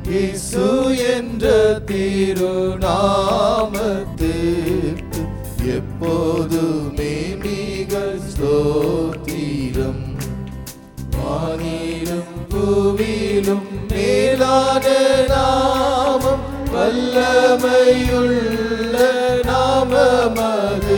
இயேசு என்ற திருநாமத்துக்கு எப்போதுமே மிக ஸ்தோத்திரம். வானிலும் பூவிலும் மேலான நாமம், வல்லமையுள்ள நாமமது.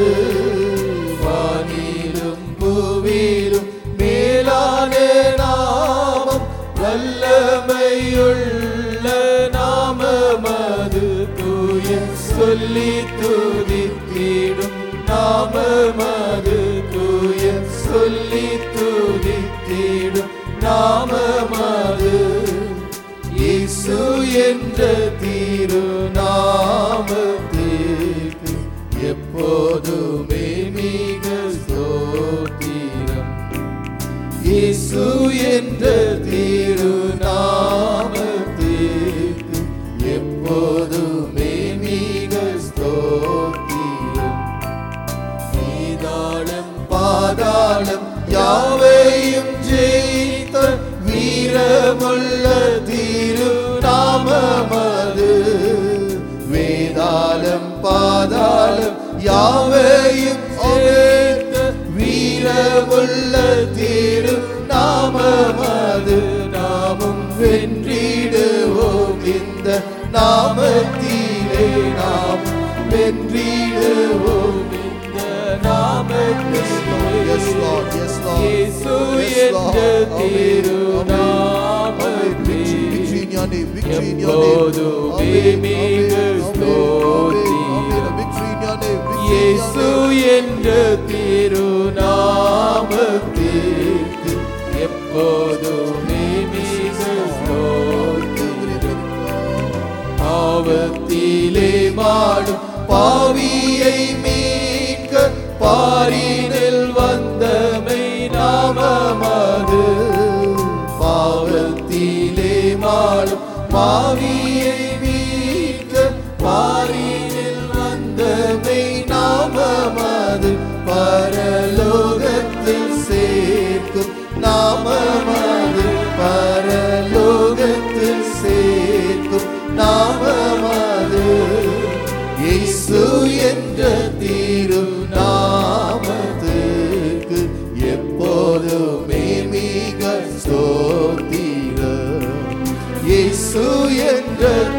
வானிலும் பூவிலும் மேலான நாமம், வல்லமையுள்ள நாமமது. தூய சொல்லி துதித்திடும் நாமமது. தூய சொல்லி துதித்திடும் நாமமது. இயேசு என்ற திருநாமத்துக்கு எப்போதுமே மிக ஸ்தோத்திரம். இயேசு என்ற திருநாமத்துக்கு எப்போதுமே மிக ஸ்தோத்திரம். வேதாளம் பாதாளம் யாவையும் ஜெயித்த வீரமுள்ள திருநாமமது. வேதாளம் பாதாளம் யாவையும் ஜெயித்த வீரமுள்ள திருநாமமது. நாமும் வென்றிடுவோம் இந்த நாமத்திலே, நாம் வென்றிடுவோம் இந்த நாமத்திலே. Yes Lord, yes Lord. இயேசு என்ற திருநாமத்திலே எப்போதுமே மிக ஸ்தோத்திரம். இயேசு என்ற திருநாமத்திற்கு எப்போதுமே மிக ஸ்தோத்திரம். பாவத்திலே மாடும் பாவியை மீட்க பாரினில் வந்தமை நாமமது. பாவத்திலே மாடும் பாவியை மீட்க பாரினில் வந்தமை நாமமது. பரலோகத்தில் சேர்க்கும் நாமமது. பரலோகத்தில் சேர்க்கும் நாமமது. இயேசு என்ற திருநாமத்துக்கு எப்போதுமே மிக ஸ்தோத்திரம். இயேசு என்ற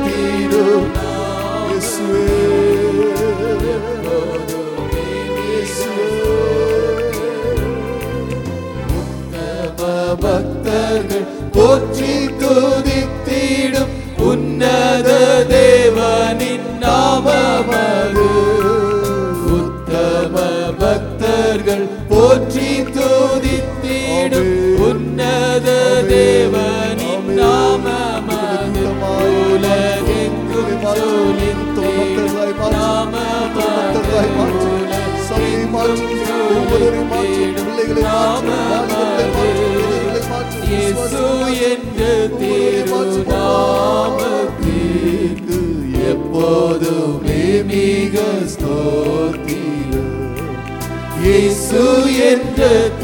பக்தர்கள் போற்றி துதித்திடும் உன்னத தேவனின் நாமமது. உத்தம பக்தர்கள் போற்றி துதித்திடும் உன்னத தேவனின் நாமமது. உலகெங்கும் ஜொலித்திடும் நாமமது. இயேசு என்ற திருநாமத்திற்கு எப்போதுமே மிக ஸ்தோத்திரம். இயேசு என்ற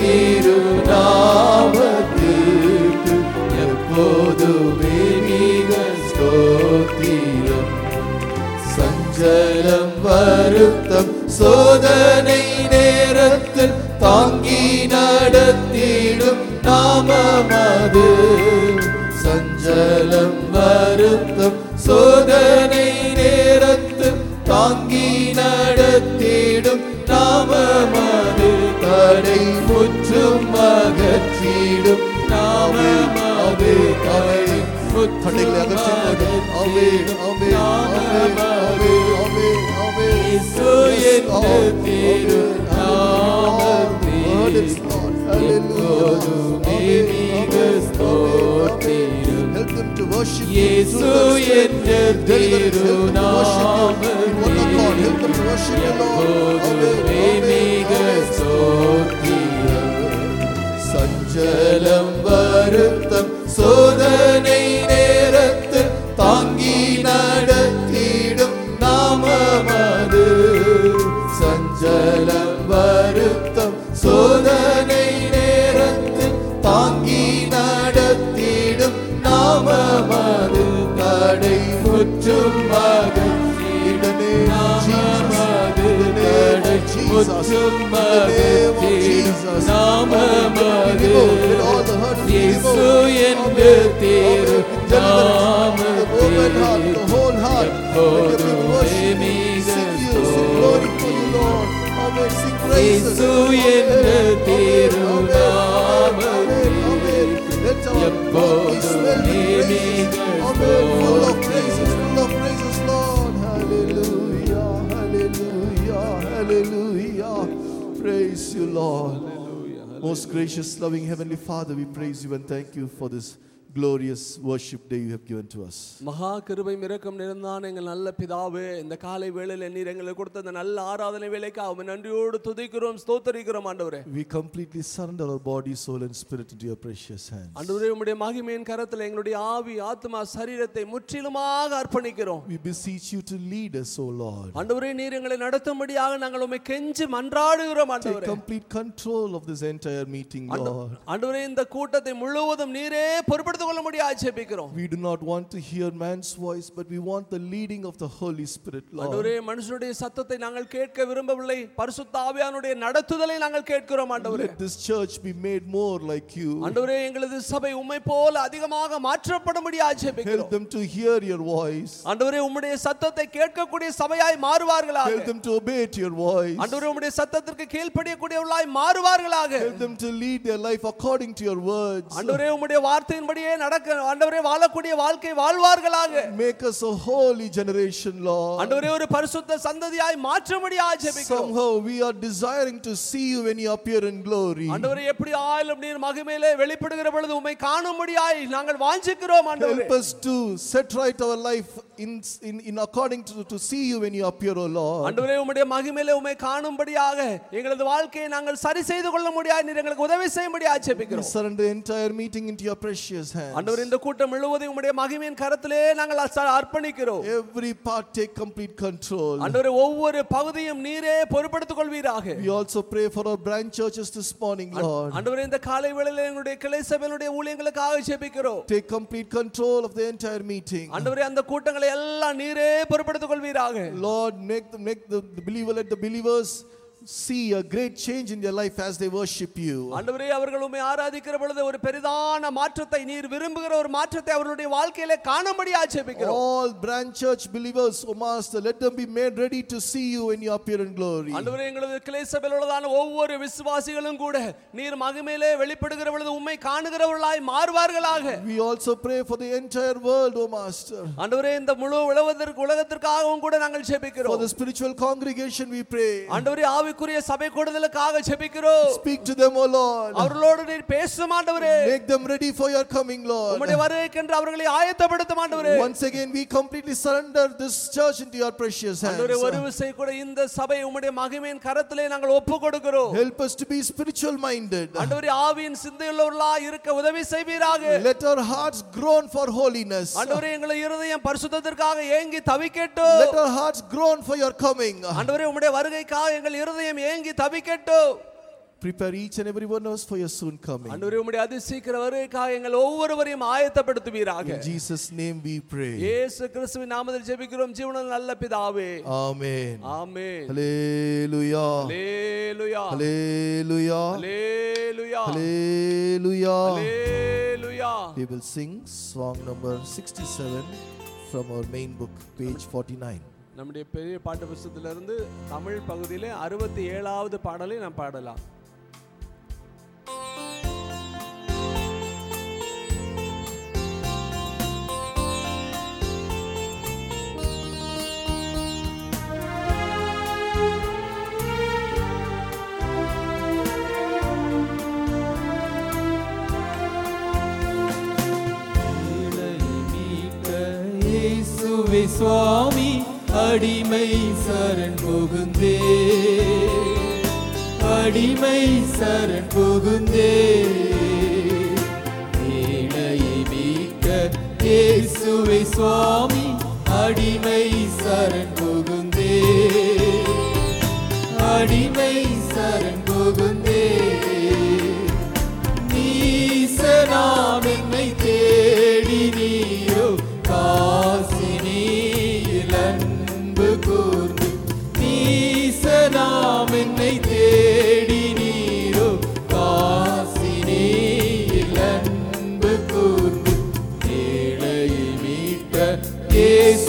திருநாமத்திற்கு எப்போதுமே மிக ஸ்தோத்திரம். சஞ்சலம் வருத்தம் சோதனை நேரத்தில் தாங்கி நடத்திடும் நாமமது. சஞ்சலம் வருத்தம் சோதனை நேரத்தில் தாங்கி நடத்திடும் நாமமது. தடை முற்றும் அகற்றிடும் நாமமது. தடை முற்றும் இயேசு என்ற திருநாமத்திற்கு மிக ஸ்தோத்திரம். இயேசு என்ற திருநாமத்திற்கு மிக ஸ்தோத்திரம். சஞ்சலம் வருத்தம் சோதனை நேரத்தில் தாங்கி நடத்திடும் நாமமது. சஞ்சலம் வருத்தம் சோதனை நேரத்தில் தாங்கி நடத்திடும் நாமமது. முற்றும் மகிழ்ச்சியிடும் நாமமது தடை முற்றும் மகிழ்ச்சியிடும் நாமமது இயேசு என்று தேரு நாமத்தில் எப்போதுமே மிக இயேசு என்று தேரு நாமத்தில் எப்போதுமே மிக full of praises, Lord. Hallelujah, hallelujah, hallelujah. Praise you, Lord. Most gracious, loving Heavenly Father, we praise you and thank you for this glorious worship day you have given to us. மகா கிருபை இரக்கம் நிறைந்தான எங்கள் நல்ல பிதாவே, இந்த காலை வேளையில் நீர் எங்களுக்கு கொடுத்த இந்த நல்ல ஆராதனை வேளைக்காக உம்மை நன்றியோடு துதிக்கிறோம், ஸ்தோத்திரிக்கிறோம் ஆண்டவரே. We completely surrender our body, soul and spirit into your precious hands. ஆண்டவரே, உம்முடைய மகிமையின் கரத்தில் எங்களுடைய ஆவி, ஆத்மா, சரீரத்தை முற்றிலுமாக அர்ப்பணிக்கிறோம். We beseech you to lead us, O Lord. ஆண்டவரே, நீர் எங்களை நடத்தும்படியாக நாங்கள் உம்மை கெஞ்சி மன்றாடுகிறோம் ஆண்டவரே. Take complete control of this entire meeting, Lord. ஆண்டவரே, இந்த கூட்டத்தை முழுவதும் நீரே பொறுப்படுத்த We do not want to hear man's voice, but we want the leading of the Holy Spirit, Lord. ஆண்டவரே, மனுஷனுடைய சத்தத்தை நாங்கள் கேட்க விரும்பவில்லை, பரிசுத்த ஆவியானுடைய நடத்துதலை நாங்கள் கேட்கிறோம் ஆண்டவரே. Let this church be made more like you. ஆண்டவரே, எங்களது சபை உம்மை போல அதிகமாக மாற்றப்படும்படியாக ஜெபிக்கிறோம். Help them to hear your voice. ஆண்டவரே, உம்முடைய சத்தத்தை கேட்கக்கூடிய சபையாய் மாறுவார்களாக. Help them to obey your voice. ஆண்டவரே, உம்முடைய சத்தத்திற்கு கீழ்ப்படியக்கூடியவர்களாய் மாறுவார்களாக. Help them to lead their life according to your words. ஆண்டவரே, உம்முடைய வார்த்தையின்படியே நடக்க ஆண்டவரே வாழக்கூடிய வாழ்க்கை வாழ்வார்களாக. Make us a holy generation, Lord. ஆண்டவரே, ஒரு பரிசுத்த சந்ததியாய் மாற்றும்படியாக ஜெபிக்கிறோம். Somehow we are desiring to see you when you appear in glory. ஆண்டவரே, எப்படி ஆயிலும் நீர் மகிமையிலே வெளிப்படுகிற பொழுது உம்மை காணும்படியாய் நாங்கள் வாஞ்சிக்கிறோம் ஆண்டவரே. Help us to set right our life in according to see you when you appear, O Lord. ஆண்டவரே, உம்முடைய மகிமையிலே உம்மை காணும்படியாக எங்களது வாழ்க்கையை நாங்கள் சரி செய்து கொள்ள முடியாது, நீர் எங்களுக்கு உதவி செய்யும்படியாக ஜெபிக்கிறோம். We surrender the entire meeting into your precious hands. ஆண்டவரே, இந்த கூட்டம் முழுவதும் உம்முடைய மகிமையின் கரத்திலே நாங்கள் அர்ப்பணிக்கிறோம். Every part take complete control. ஆண்டவரே, ஒவ்வொரு பகுதியும் நீரே பொறுப்படுத்திக் கொள்வீராக. We also pray for our branch churches this morning, Lord. ஆண்டவரே, இந்த காலை வேளையிலே எங்களுடைய கிளை சபைகளுடைய ஊழியங்களுக்காக ஜெபிக்கிறோம். Take complete control of the entire meeting. ஆண்டவரே, அந்த கூட்டங்களை எல்லாம் நீரே பொறுப்படுத்திக் கொள்வீராக. Lord, make the believer, let the believers see a great change in their life as they worship you. ஆண்டவரே, அவர்கள் உம்மை ஆராதிக்கிற பொழுது ஒரு பெரிதான மாற்றத்தை நீர் விரும்புகிற ஒரு மாற்றத்தை அவர்களுடைய வாழ்க்கையிலே காணும்படியாக ஜெபிக்கிறோம். All branch church believers, O Master, let them be made ready to see you when you appear in glory. ஆண்டவரே, எங்களது கிளை சபையில் உள்ளதான ஒவ்வொரு விசுவாசிகளும் கூட நீர் மகிமையிலே வெளிப்படுகிற பொழுது உம்மை காணுகிறவர்களாய் மாறுவார்களாக. We also pray for the entire world, O Master. ஆண்டவரே, இந்த முழு உலகத்திற்காகவும் கூட நாங்கள் ஜெபிக்கிறோம். For the spiritual congregation we pray. ஆண்டவரே, ஆவிக்குரிய சபை கூடுதலுக்காக ஜெபிக்கிறோம். Speak to them, O Lord. அவர்களோடு நீர் பேசும் ஆண்டவரே. Make them ready for your coming, Lord. உம்முடைய வருகைக்கென்று அவர்களை ஆயத்தப்படுத்தும் ஆண்டவரே. Once again we completely surrender this church into your precious hands. ஆண்டவரே, ஒரு விசை கூட இந்த சபை உம்முடைய மகிமையின் கரத்திலே நாங்கள் ஒப்புக்கொடுக்கிறோம். Help us to be spiritual minded. ஆண்டவரே, ஆவியின் சிந்தையுள்ளவர்களாய் இருக்க உதவி செய்வீராக. Let our hearts groan for holiness. ஆண்டவரே, எங்கள் இருதயம் பரிசுத்தத்திற்காக ஏங்கி தவிக்கட்டும். Let our hearts groan for your coming. ஆண்டவரே, உம்முடைய வருகைக்காக எங்கள் இருதயம் ஏங்கி தவிக்கட்டும். Prepare each and every one of us for your soon coming. ஆண்டவரே, உம்முடைய அதிசீக்கிர வருகைக்காக எங்கள் ஒவ்வொருவரையும் ஆயத்தப்படுத்துவீராக. In Jesus name we pray. இயேசு கிறிஸ்துவின் நாமத்தில் ஜெபிக்கிறோம் ஜீவனுள்ள நல்ல பிதாவே. Amen. Amen. Hallelujah. Hallelujah. Hallelujah. Hallelujah. Hallelujah. Hallelujah. We will sing song number 67 from our main book, page 49. நம்முடைய பெரிய பாட்டு புத்தகத்திலிருந்து தமிழ் பகுதியிலே 67வது பாடலை நாம் பாடலாம். இயேசுவே சுவாமி அடிமை சரண் புகுந்தே, அடிமை சரண் புகுந்தே, ஏழையை மீட்க இயேசுவே சுவாமி அடிமை சரண் புகுந்தே, அடிமை சரண் புகுந்தே, நீசனாம் என்னை தேடி நீயோ காசினி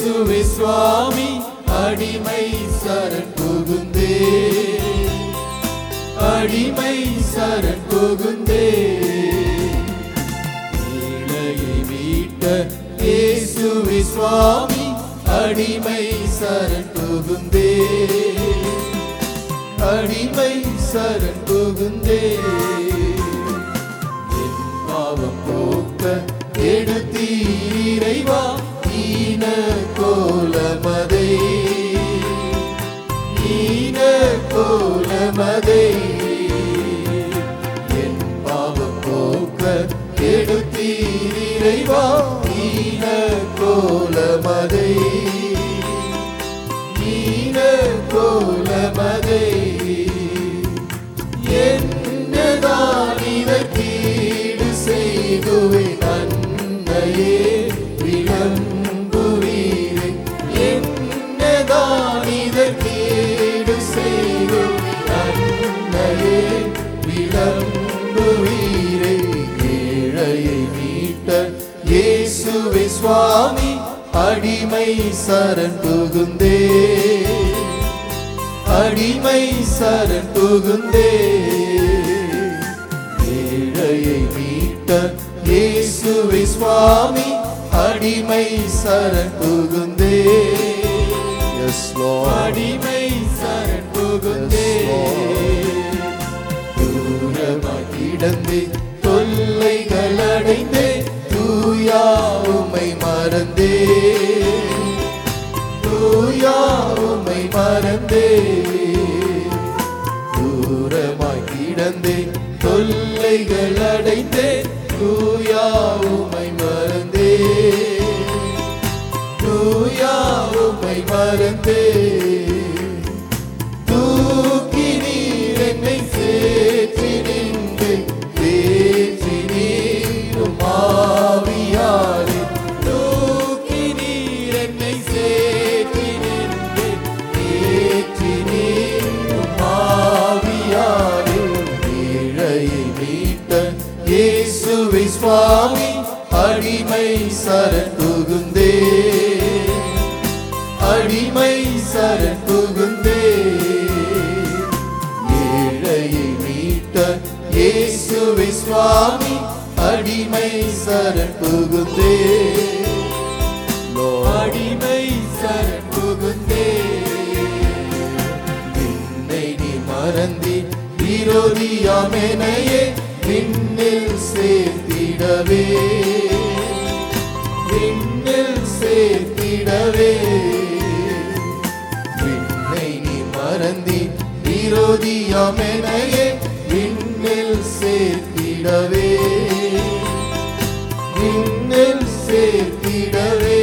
இயேசுவே சுவாமி அடிமை சரண் புகுந்தே அடிமை சரண் புகுந்தே ஏழையை மீட்ட இயேசுவே சுவாமி அடிமை சரண் புகுந்தே அடிமை சரண் புகுந்தே என் பாவம் போக்க எடுத்தீரைவா ஈன கோலமதை ஈன கோலமதை என் பாவம் போக்க எடுத்தீரைவா ஈன கோலமதை ஈன கோலமதை என்னதான் இதற்கீடு செய்துவேன் நன்மையே விளம்புவீரே என்னதான் இதற்கீடு செய்துவேன் நன்மையே விளம்புவீரே ஏழையை மீட்ட இயேசுவே சுவாமி அடிமை சரண் புகுந்தே அடிமை சரண் புகுந்தே ஏழையை மீட்ட இயேசுவே சுவாமி அடிமை சரண் புகுந்தே அடிமை சரண் புகுந்தே தூரமாய் கிடந்தே தொல்லைகள் அடைந்தே தூயா உம்மை மறந்தே தூயா உம்மை மறந்தே தூரமாய் கிடந்தே தொல்லைகள் அடைந்தே தூயா உம்மை மறந்தே தூயா உம்மை மறந்தே தூக்கி நீர் என்னை சேற்றி நின்று தேற்றி நீரும் ஆவியாரே தூக்கி நீர் என்னை சேற்றி நின்று தேற்றி நீரும் ஆவியாரே ஏழையை மீட்ட இயேசுவே சுவாமி அடிமை சரண் புகுந்தே அடிமை சரண் புகுந்தே ஏழையை மீட்ட இயேசுவே சுவாமி அடிமை சரண் புகுந்தே அடிமை சரண் புகுந்தே என்னை நீ மறந்தி விரோதியாமெனையே விண்ணில் சேர்த்திடவே விண்ணில் சேர்த்திடவே விண்ணை நீ மறந்தி விரோதியாமெனையே விண்ணில் சேர்த்திடவே விண்ணில் சேர்த்திடவே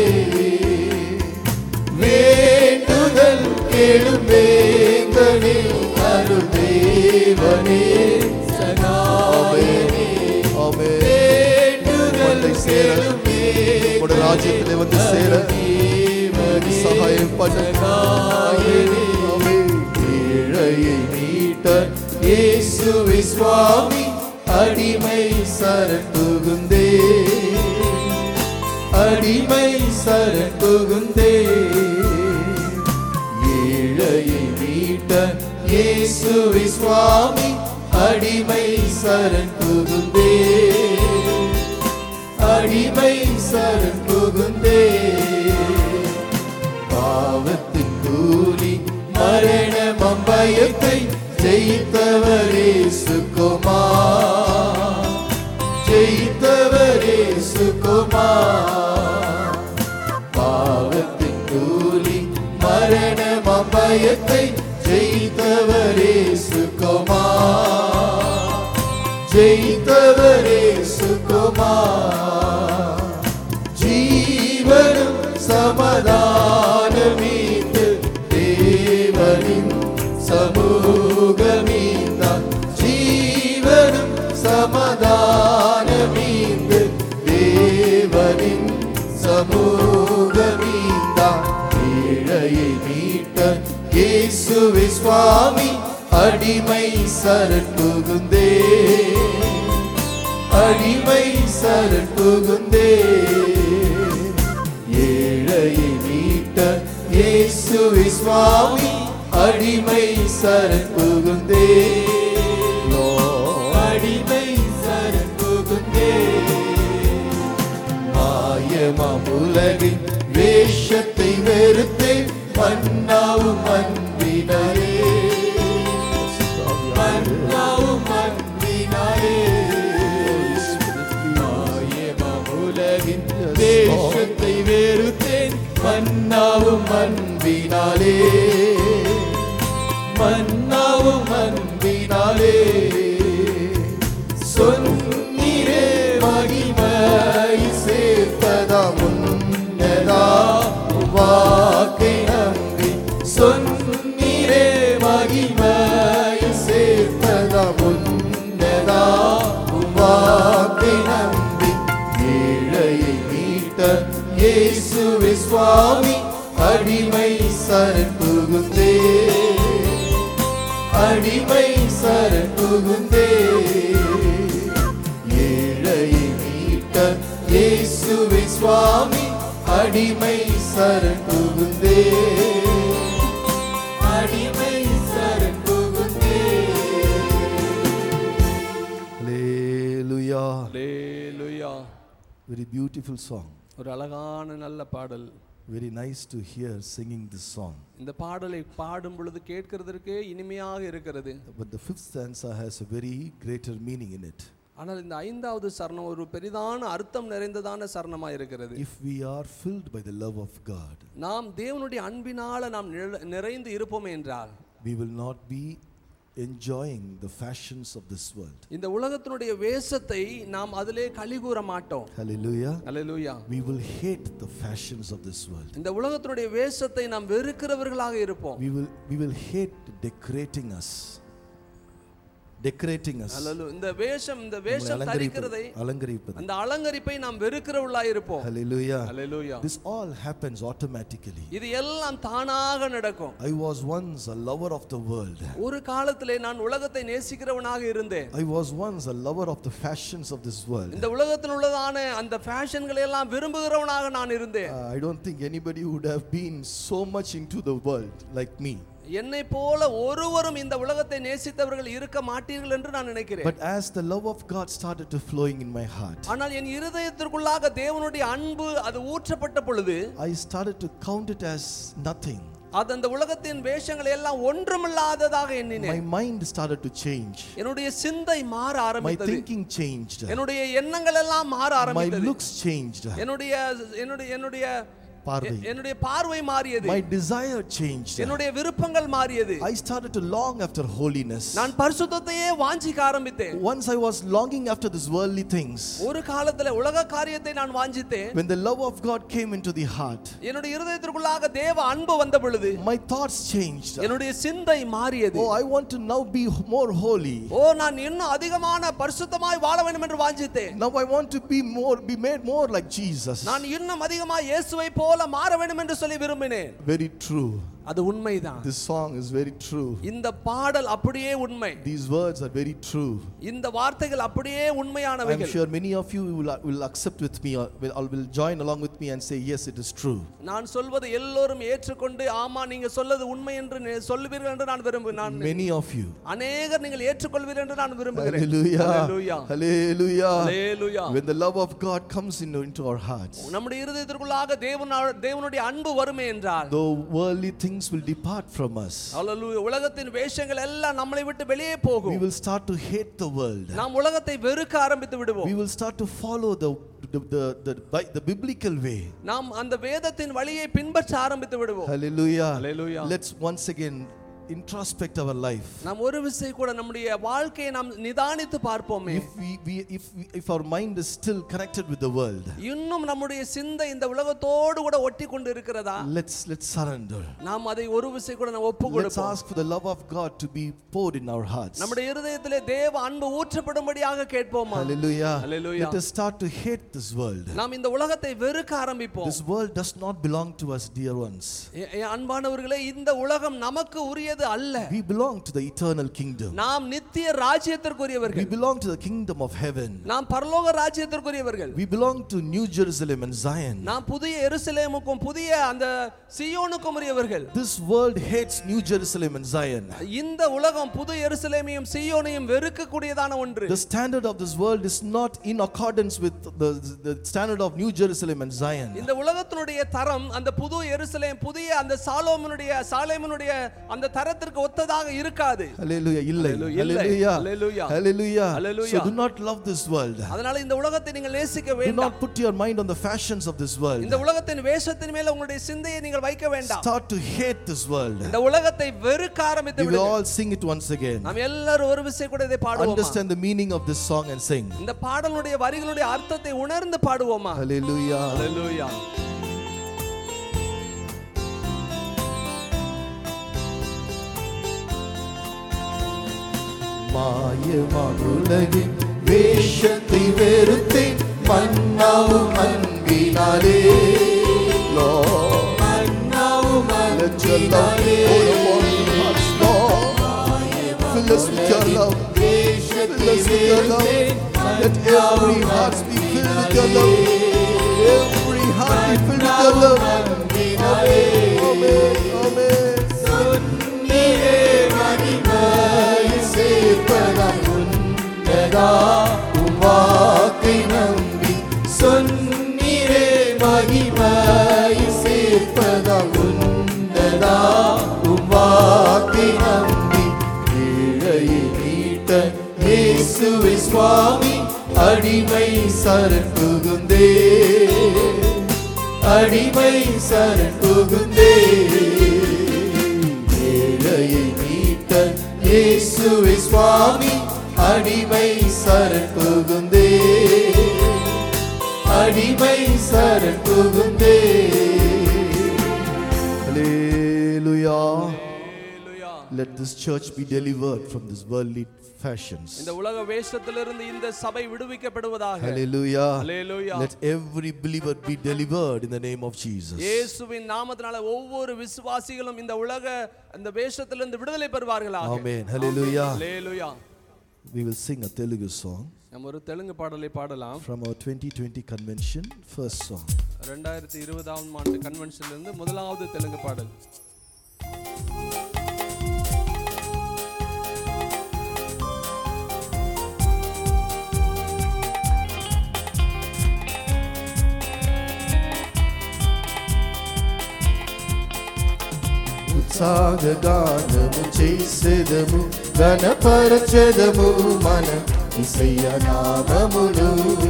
வேண்டுதல் கேளும் வேந்தனே அருள் தேவனே சகாயனே வேண்டுதல் சேரும் ராஜ்யத்திலே வந்து சேர சகாயம் பண்ணாயனே ஏழையை மீட்ட இயேசுவே சுவாமி அடிமை சரண் புகுந்தே அடிமை சரண் புகுந்தே ஏழையை மீட்ட இயேசுவே சுவாமி அடிமை சரண் புகுந்தே அடிமை சரண் புகுந்தே பாவத்தின் கூலி மரண மம்பயத்தை ஜெயித்தவரே சுகுமா ஜெயித்தவரே சுகுமா பாவத்தின் கூலி மரண மம்பயத்தை ஜெயித்தவரே சுகுமா ஜெயித்தவரே சுகுமா ஜீவனும் சமாதானமீந்து தேவனின் சமூகமீந்தான் ஜீவனும் சமாதானமீந்து தேவனின் சமூகமீந்தான் ஏழையை மீட்ட இயேசுவே சுவாமி அடிமை சரண் புகுந்தே அடிமை சரண் புகுந்தே ஏழையை சுவாமி அடிமை சரண் புகுந்தே அடிமை சரண் புகுந்தே மாயமாம் உலகின் வேஷத்தை வெறுத்தே மன்னாவும் அன்பினாரே மன்னாவும் அன்பினாரே மாயமாம் உலகின் வேஷத்தை வெறுத்தேன் மன்னாவும் அன்பினாலே மன்னாவும் அன்பினாலே சொன்னீரே மகிமை சேர்ப்பதா முன்னதா வாக்கை நம்பி சொன்னீரே மகிமை சேர்ப்பதா முன்னதா வாக்கை நம்பி ஏழையை மீட்ட இயேசுவே சுவாமி அடிமை சரண் புகுந்தே அடிமை சரண் புகுந்தே ஏழையை மீட்ட இயேசுவே சுவாமி அடிமை சரண் புகுந்தே அடிமை சரண் புகுந்தே Hallelujah. Hallelujah. Very beautiful song. ஒரு அழகான நல்ல பாடல். Very nice to hear singing this song. இந்த பாடலை பாடும் பொழுது கேட்கிறதற்கு இனிமையாக இருக்கிறது. But the fifth stanza has a very greater meaning in it. ஆனால் இந்த ஐந்தாவது சரணம் ஒரு பெரிதான அர்த்தம் நிறைந்ததான சரணமாக இருக்கிறது. If we are filled by the love of God, நாம் தேவனுடைய அன்பினால நாம் நிறைந்து இருப்போம் என்றால், we will not be enjoying the fashions of this world. இந்த உலகத்தினுடைய வேஷத்தை நாம் அதிலே கலிகூற மாட்டோம். Hallelujah. Hallelujah. We will hate the fashions of this world. இந்த உலகத்தினுடைய வேஷத்தை நாம் வெறுக்கிறவர்களாக இருப்போம். We will hate decorating us. இந்த வேஷம் தரிக்கிறதை, அந்த அலங்கரிப்பை நாம் வெறுக்கிறவர்களாக இருப்போம். Hallelujah. This all happens automatically. இது எல்லாம் தானாக நடக்கும். I was once a lover of the world. ஒரு காலத்திலே நான் உலகத்தை நேசிக்கிறவனாக இருந்தேன். I was once a lover of the fashions of this world. இந்த உலகத்தில் உள்ளதான அந்த ஃபேஷன்களை எல்லாம் விரும்புகிறவனாக நான் இருந்தேன். I don't think anybody would have been so much into the world like me. என்னை போல ஒருவரும் இந்த உலகத்தை நேசித்தவர்கள் இருக்க மாட்டீர்கள் என்று நான் நினைக்கிறேன். But as the love of God started to flowing in my heart, ஆனால் என் இருதயத்திற்குள்ளாக தேவனுடைய அன்பு அது ஊற்றப்பட்ட பொழுது, I started to count it as nothing. அது அந்த உலகத்தின் வேஷங்களை எல்லாம் ஒன்றுமில்லாததாக எண்ணினேன். My mind started to change. என்னுடைய சிந்தை மாற ஆரம்பித்தது. My thinking changed. என்னுடைய எண்ணங்கள் எல்லாம் மாற ஆரம்பித்தது. My looks changed. என்னுடைய பார்வை மாறியது. My desire changed. என்னுடைய விருப்பங்கள் மாறியது. I started to long after holiness. நான் பரிசுத்தத்தையே வாஞ்சிக்க ஆரம்பித்தேன். Once I was longing after these worldly things. ஒரு காலத்துல உலக காரியத்தை நான் வாஞ்சித்தேன். When the love of God came into the heart, என்னுடைய இருதயத்திற்குள்ளாக தேவ அன்பு வந்த பொழுது, my thoughts changed. என்னுடைய சிந்தை மாறியது. Oh, I want to now be more holy. நான் இன்னும் அதிகமான பரிசுத்தமாய் வாழ வேண்டும் என்று வாஞ்சித்தேன். Now I want to be made more like Jesus. நான் இன்னும் அதிகமாக இயேசுவை போல மாற வேண்டும் என்று சொல்லி விரும்பினேன். Very true. அது உண்மைதான். This song is very true. இந்த பாடல் அப்படியே உண்மை. These words are very true. இந்த வார்த்தைகள் அப்படியே உண்மையானவைகள். I'm sure many of you will accept with me or will join along with me and say yes, it is true. நான் சொல்வது எல்லோரும் ஏற்றுக்கொண்டு ஆமா நீங்க சொல்வது உண்மை என்று சொல்லுவீர்கள் என்று நான் விரும்புகிறேன். Many of you. அநேகர் நீங்கள் ஏற்றுக்கொள்வீர்கள் என்று நான் விரும்புகிறேன். Hallelujah. Hallelujah. Hallelujah. When the love of God comes into our hearts, நம்முடைய இருதயத்திற்குள்ளாக தேவனுடைய அன்பு வருமே என்றால், though worldly things will depart from us, Hallelujah, உலகத்தின் வேஷங்கள் எல்லாம் நம்மை விட்டு வெளியே போகும். we will start to hate the world. நாம் உலகத்தை வெறுக்க ஆரம்பித்து விடுவோம். We will start to follow the biblical way. நாம் அந்த வேதத்தின் வழியை பின்பற்ற ஆரம்பித்து விடுவோம். Hallelujah. Hallelujah. Let's once again introspect our life. நாம் ஒரு விசை கூட நம்முடைய வாழ்க்கையை நாம் நிதானித்து பார்ப்போமே. If our mind is still connected with the world, இன்னும் நம்முடைய சிந்தை இந்த உலகத்தோடு கூட ஒட்டி கொண்டு இருக்கிறதா? let's surrender. நாம் அதை ஒரு விசை கூட நாம் ஒப்பு கொடுப்போம். Let's ask for the love of God to be poured in our hearts. நம்முடைய இருதயத்திலே தேவ அன்பு ஊற்றப்படும்படியாக கேட்போமா? Hallelujah. Hallelujah. Let us start to hate this world. நாம் இந்த உலகத்தை வெறுக்க ஆரம்பிப்போம். This world does not belong to us, dear ones. அன்பானவர்களே, இந்த உலகம் நமக்கு உரியது உரியது அல்ல. We belong to the eternal kingdom. நாம் நித்திய ராஜ்யத்திற்குரியவர்கள். We belong to the kingdom of heaven. நாம் பரலோக ராஜ்யத்திற்குரியவர்கள். We belong to New Jerusalem and Zion. நாம் புதிய எருசலேமுக்கும் புதிய அந்த சீயோனுக்கும் உரியவர்கள். This world hates New Jerusalem and Zion. இந்த உலகம் புது எருசலேமையும் சீயோனையும் வெறுக்கக்கூடியதான ஒன்று. The standard of this world is not in accordance with the standard of New Jerusalem and Zion. இந்த உலகத்தினுடைய தரம் அந்த புது எருசலேம் புதிய அந்த சாலேமுனுடைய அந்த தரத்திற்கு ஒத்ததாக இருக்காது. Hallelujah. Hallelujah. Hallelujah. Hallelujah. So do not love this world. அதனால இந்த உலகத்தை நீங்கள் நேசிக்க வேண்டாம். Do not put your mind on the fashions of this world. இந்த உலகத்தின் வேஷத்தின் மேல உங்களுடைய சிந்தையை நீங்கள் வைக்க வேண்டாம். Start to hate this world. இந்த உலகத்தை வெறுக்க ஆரம்பித்து விடுங்கள். We will all sing it once again. நாம் எல்லாரும் ஒரு விசை கூட இதை பாடுவோமா? Understand the meaning of this song and sing. இந்த பாடலுடைய வரிகளுடைய அர்த்தத்தை உணர்ந்து பாடுவோமா? Hallelujah. Hallelujah. மாயமானுலகின் வேஷத்தை வெறுத்தேன் மன்னாவும் அன்பினாலே. Let your love pour upon our hearts, Lord. Fill us with your love. Fill us with your love. Let every heart be filled with your love. Every heart be filled with your love. Amen. Amen. Amen. சுன்னியே மகிமை சேர்ப்பதாய் உன்னதா உவாக்கை நம்பி. சுன்னியே மகிமை சேர்ப்பதாய் உன்னதா உவாக்கை நம்பி. ஏழையை மீட்ட இயேசுவே சுவாமி அடிமை சரண் புகுந்தே. அடிமை சரண் புகுந்தே. ஏழையை மீட்ட இயேசுவே சுவாமி அடிமை சரண் புகுந்தே. அடிமை சரண் புகுந்தே. Hallelujah. Let this church be delivered from this worldly fashions. இந்த உலக வேஷத்திலிருந்து இந்த சபை விடுவிக்கப்படுவதாக. Hallelujah. Hallelujah. Let every believer be delivered in the name of Jesus. இயேசுவின் நாமத்தினால ஒவ்வொரு விசுவாசிகளும் இந்த உலக அந்த வேஷத்திலிருந்து விடுதலை பெறுவார்களாக. Amen. Hallelujah. Hallelujah. We will sing a Telugu song நம்ம ஒரு தெலுங்கு பாடலை பாடலாம். from our 2020 convention, first song. 2020ஆம் ஆண்டு கன்வென்ஷன்ல இருந்து முதலாவது தெலுங்கு பாடல். సాగగానము చేసేదము గణపరచెదము మన యేసయ్య నామమును.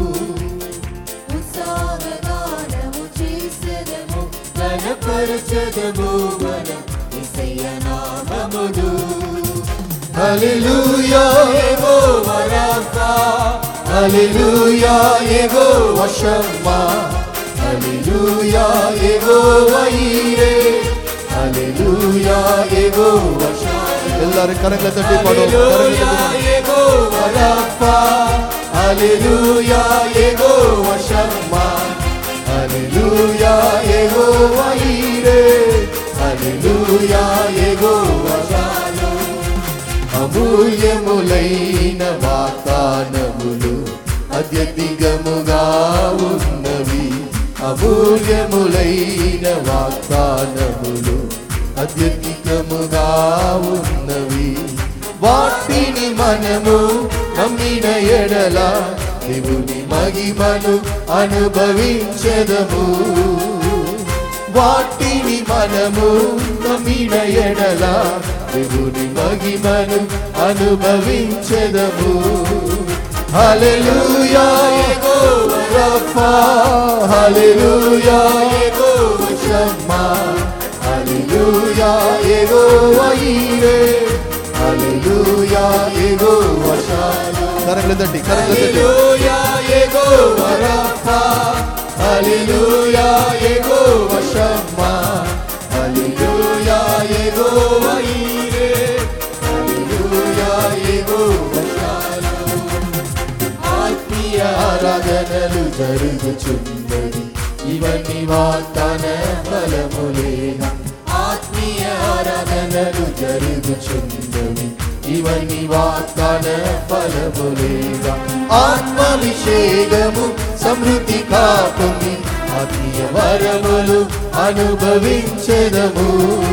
సాగగానము చేసేదము గణపరచెదము మన యేసయ్య నామమును. హల్లెలూయా యెహోవా రాఫా. హల్లెలూయా యెహోవా షమ్మా. హల్లెలూయా యెహోవా ఈరే. ஹalleluya யெகோவா ஷாலோம். எல்லாரும் கரங்களை தட்டி பாடுவோம். ஹalleluya யெகோவா ராஃபா. ஹalleluya யெகோவா ஷம்மா. ஹalleluya யெகோவா ஈரே. ஹalleluya யெகோவா ஷாலோம். అమూల్యములైన వాగ్దానములు అత్యధికముగా ఉన్నవి. అమూల్యములైన వాగ్దానములు అత్యధికముగా ఉన్నవి. వాటిని మనము నమ్మిన ఎడల దేవుని మహిమను అనుభవించెదము. వాటిని మనము నమ్మిన ఎడల దేవుని మహిమను అనుభవించెదము. హల్లెలూయా యెహోవా రాఫా. హల్లెలూయా యెహోవా షమ్మా. హల్లెలూయా యెహోవా ఈరే. హల్లెలూయా యెహోవా షాలోమ్. కరగల తట్టి హల్లెలూయా యెహోవా రాఫా. హల్లెలూయా యెహోవా షమ్మా. హల్లెలూయా యెహోవా ఈరే. హల్లెలూయా యెహోవా షాలోమ్. ఆత్మీయ ఆరాధనలు జరుగుచున్నది ఇవన్నీ వాగ్దాన బలములేగా. ఆత్మీయ ఆరాధనలు జరుగుచున్నవి ఇవన్నీ వాగ్దాన ఫలములేగా ఆత్మాభిషేకము సమృద్ధి కాపుని ఆత్మీయ వరములు అనుభవించెదము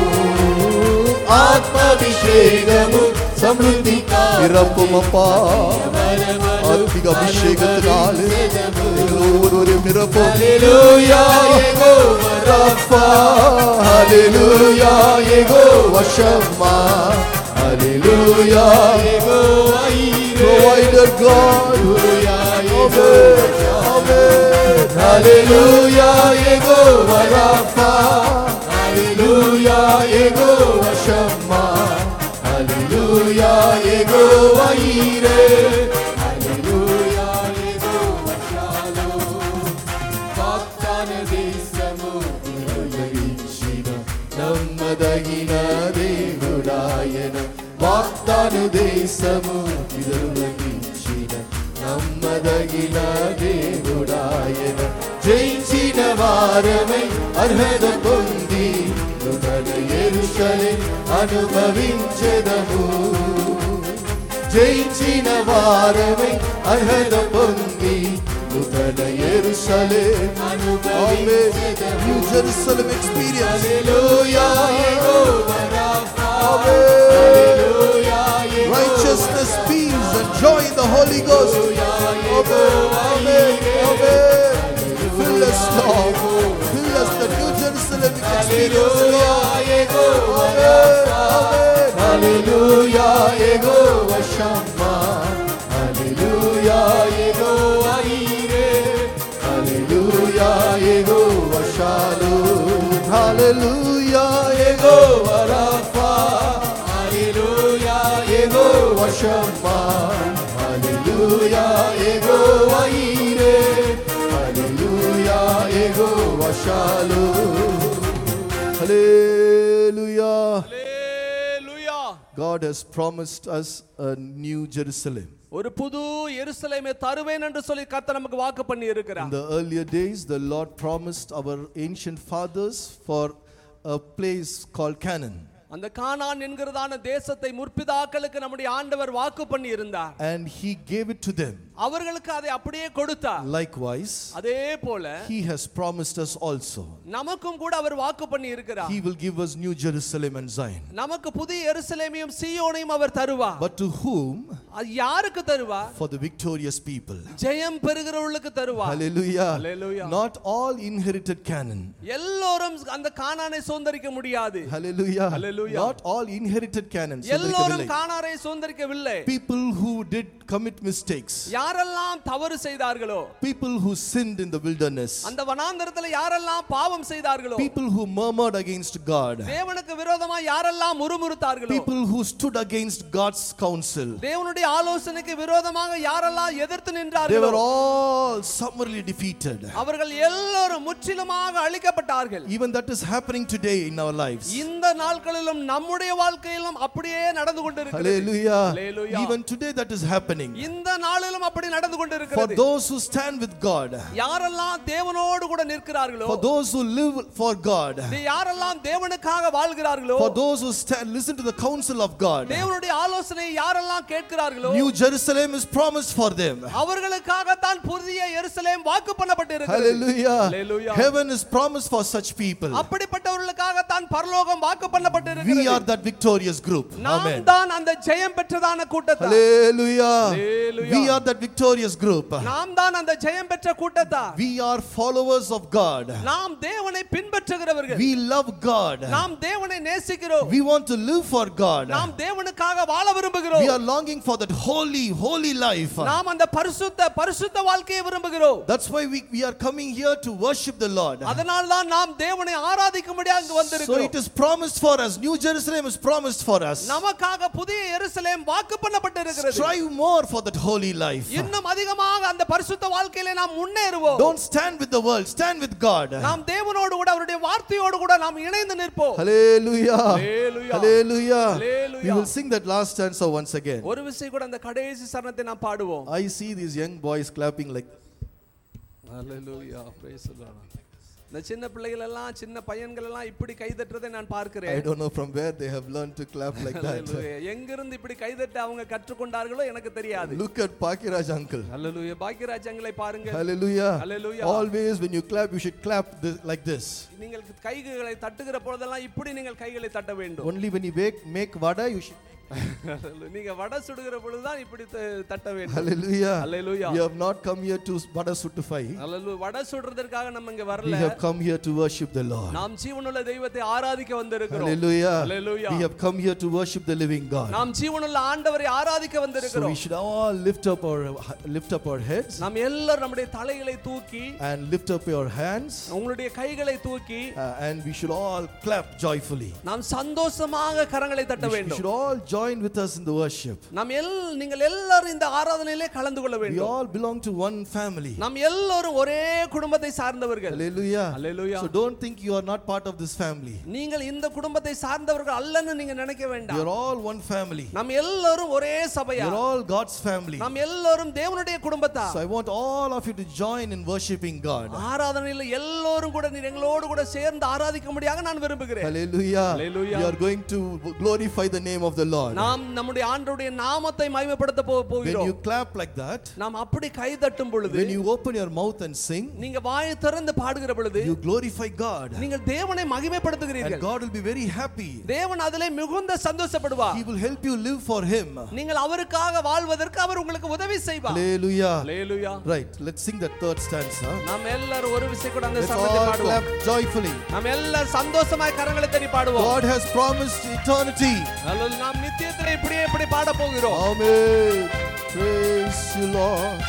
ആത്മാഭിഷേകമു നിറപ്പുമപ്പാ ആത്മിക അഭിഷേകത്തിനാൽ ഓരോരും നിറപ്പും ഹല്ലേലൂയ യഹോവ റഫ ഹല്ലേലൂയ യഹോവ ശമ്മ ഹല്ലേലൂയ യഹോവ പ്രൊവൈഡർ ഗോഡ് ആമേൻ ഹല്ലേലൂയ യഹോവ റഫ ഹല്ലേലൂയ യഹോവ ശമ്മ ഹല്ലേലൂയ യഹോവ ഈരേ ഹല്ലേലൂയ യഹോവ ശാലോം വാഗ്ദാന ദേശമു നിർവഹിച്ചിന നമ്മദഗിന దేవుడాయన వాగ్దాన ദേശമു നിർവഹിച്ചിന നമ്മദగిన దేవుడాయన జయించిన వారమై అర్హత పొంది నూతన యెరూషలేం అనుభవించెదము జయించిన వారమై అర్హత పొంది నూతన యెరూషలేం అనుభవించెదము న్యూ జెరూసలేం ఎక్స్‌పీరియన్స్ హల్లెలూయా యెహోవా రాఫా హల్లెలూయా righteousness peace and joy in the Holy Ghost amen amen fill us Lord fill us the New Jerusalem experience Lord amen hallelujah Yehovah Shammah hallelujah Yehovah Yireh hallelujah Yehovah Shalom hallelujah Yehovah Rapha hallelujah Yehovah Shammah hallelujah Yehovah Yireh hallelujah Yehovah Shalom hallelujah Hallelujah. God has promised us a new Jerusalem. ஒரு புது எருசலேமை தருவேன் என்று சொல்லி கர்த்தர் நமக்கு வாக்கு பண்ணி In இருக்கிறார். the earlier days, the Lord promised our ancient fathers for a place called Canaan. அந்த கானான் என்கிறதான தேசத்தை முற்பிதாக்களுக்கு நம்முடைய ஆண்டவர் வாக்கு பண்ணி இருந்தார். And He gave it to them. அவர்களுக்கு அதை அப்படியே கொடுத்தார். Likewise, அதே போல He has promised us also. நமக்கும் கூட அவர் வாக்கு பண்ணி இருக்கிறார். He will give us New Jerusalem and Zion. நமக்கு புதிய எருசலேமையும் சீயோனையும் அவர் தருவார். But to whom? அது யாருக்கு தருவார்? For the victorious people. ஜெயம் பெறுகிறவர்களுக்கு தருவார். Hallelujah. Hallelujah. Not all inherited Canaan. எல்லோரும் அந்த கானானை சுதந்தரிக்க முடியாது. Hallelujah. Hallelujah. Not all inherited Canaan. எல்லோரும் கானானை சுதந்தரிக்கவில்லை. People who did commit mistakes. யாரெல்லாம் தவறு செய்தார்களோ, People who sinned in the wilderness. அந்த வனாந்தரத்தில் யாரெல்லாம் பாவம் செய்தார்களோ, People who murmured against God. தேவனுக்கு விரோதமா யாரெல்லாம் முறுமுறுத்தார்களோ, People who stood against God's counsel. தேவனுடைய ஆலோசனைக்கு விரோதமாக யாரெல்லாம் எதிர்த்து They நின்றார்களோ, were all summarily defeated. அவர்கள் எல்லோரும் முற்றிலுமாக அழிக்கப்பட்டார்கள். Even that is happening today in our lives. இந்த நாட்களிலும் நம்முடைய வாழ்க்கையிலும் அப்படியே நடந்து கொண்டிருக்கிறது. Hallelujah. Hallelujah. Even today that is happening. இந்த நாளிலும் அப்படி நடந்து For கொண்டிருக்கிறது. those who stand with God. யாரெல்லாம் தேவனோடு கூட நிற்கிறார்களோ, For those who live for God. யாரெல்லாம் தேவனுக்காக வாழ்கிறார்களோ, For those who stand, listen to the counsel of God. தேவனுடைய ஆலோசனை யாரெல்லாம் கேட்கிறார்களோ, New Jerusalem is promised for them. அவர்களுக்காக தான் புதிய எருசலேம் வாக்கு பண்ணப்பட்டிருக்கிறது. Hallelujah. Hallelujah. Heaven is promised for such people. அப்படிப்பட்டவர்களுக்காக தான் பரலோகம் வாக்கு பண்ணப்பட்டிருக்கிறது. We are that victorious group. நாம் Amen. தான் அந்த ஜெயம் பெற்றதான கூட்டத்தார். Hallelujah. Hallelujah. We are that victorious group. நாம் தான் அந்த ஜெயம் பெற்ற கூட்டத்தார். We are followers of God. நாம் தேவனை பின்பற்றுகிறவர்கள். We love God. நாம் தேவனை நேசிக்கிறோம். We want to live for God. நாம் தேவனுக்காக வாழ விரும்புகிறோம். We are longing for that holy life. நாம் அந்த பரிசுத்த வாழ்க்கையை விரும்புகிறோம். That's why we are coming here to worship the Lord. அதனால தான் நாம் தேவனை ஆராதிக்கும்படியாக இங்கு So வந்திருக்கிறோம். it is promised for us. New Jerusalem is promised for us. நமக்காக புதிய எருசலேம் வாக்கு பண்ணப்பட்டிருக்கிறது. Strive more for that holy life. இன்னும் அதிகமாக அந்த பரிசுத்த வாழ்க்கையிலே நாம் முன்னேறுவோம். Don't stand with the world, stand with God. நாம் தேவனோடு கூட அவருடைய வார்த்தையோடு கூட நாம் இணைந்து நிற்போம். Hallelujah. Hallelujah. Hallelujah. Hallelujah. We will sing that last stanza once again. ஒரு விசை கூட அந்த கடைசி சரணத்தை நாம் பாடுவோம். I see these young boys clapping like Hallelujah. Praise the Lord. இந்த சின்ன பிள்ளைகள் எல்லாம் சின்ன பையன்கள் எல்லாம் இப்படி கைதட்டுறதை நான் பார்க்கிறேன். I don't know from where they have learned to clap like that. எங்கிருந்து இப்படி கைதட்ட அவங்க கற்றுக்கொண்டார்களோ எனக்கு தெரியாது. Look at Pakiraj uncle. ஹalleluya. பாக்கியராஜ் அங்கிளை பாருங்க. Hallelujah. Hallelujah. Always when you clap, you should clap like this. நீங்கள் கைகளை தட்டுகிற பொழுதெல்லாம் இப்படி நீங்கள் கைகளை தட்ட வேண்டும். Only when you make vada, you should. நீங்க வடை சுடுகிற பொழுதுதான் இப்படி தட்ட வேண்டும். Hallelujah. Hallelujah. We have not come here to vada suttify. Hallelujah. வடை சுடுறதற்காக நம்ம இங்க வரல. We have come here to worship the Lord. நாம் ஜீவனுள்ள தெய்வத்தை ஆராதிக்க வந்திருக்கிறோம். Hallelujah. Hallelujah. We have come here to worship the living God. நாம் ஜீவனுள்ள ஆண்டவரை ஆராதிக்க வந்திருக்கிறோம். So we should all lift up our heads. நாம் எல்லாரும் நம்முடைய தலைகளை தூக்கி and lift up your hands. உங்களுடைய கைகளை தூக்கி and we should all clap joyfully. நாம் சந்தோஷமாக கரங்களை தட்ட வேண்டும். We should all join with us in the worship. நாம் நீங்கள் எல்லாரும் இந்த ஆராதனையிலே கலந்து கொள்ள வேண்டும். We all belong to one family. நாம் எல்லாரும் ஒரே குடும்பத்தை சார்ந்தவர்கள். Hallelujah. Hallelujah. So don't think you are not part of this family. நீங்கள் இந்த குடும்பத்தை சார்ந்தவர்கள் அல்லன்னு நீங்க நினைக்க வேண்டாம். You are all one family. நாம் எல்லாரும் ஒரே சபையா. You are all God's family. நாம் எல்லாரும் தேவனுடைய குடும்பத்தார். So I want all of you to join in worshiping God. ஆராதனையில எல்லாரும் கூட எங்களோடு கூட சேர்ந்து ஆராதிக்கும்படியாக நான் விரும்புகிறேன். Hallelujah. Hallelujah. We are going to glorify the name of the Lord. நாம் நம்முடைய ஆண்டவருடைய நாமத்தை மகிமைப்படுத்த போகிறோம். When you clap like that, நாம் அப்படி கை தட்டும் பொழுது, when you open your mouth and sing, நீங்க வாயை திறந்து பாடுகிற பொழுது, you glorify God. நீங்கள் தேவனை மகிமைப்படுத்துகிறீர்கள். And God will be very happy. தேவன் அதிலே மிகுந்த சந்தோஷப்படுவார். He will help you live for him. நீங்கள் அவருக்காக வாழ்வதற்கு அவர் உங்களுக்கு உதவி செய்வார். Hallelujah. Hallelujah. Right, let's sing that third stanza. நாம் எல்லாரும் ஒரு விசை கூட அந்த let's சரணத்தை all பாடுவோம். clap joyfully. நாம் எல்லாரும் சந்தோஷமாய் கரங்களை தட்டி பாடுவோம். God has promised eternity. அல்லேலூயா. நாம் நித்தியத்திலே இப்படி பாட போகிறோம். Amen. Praise you, Lord.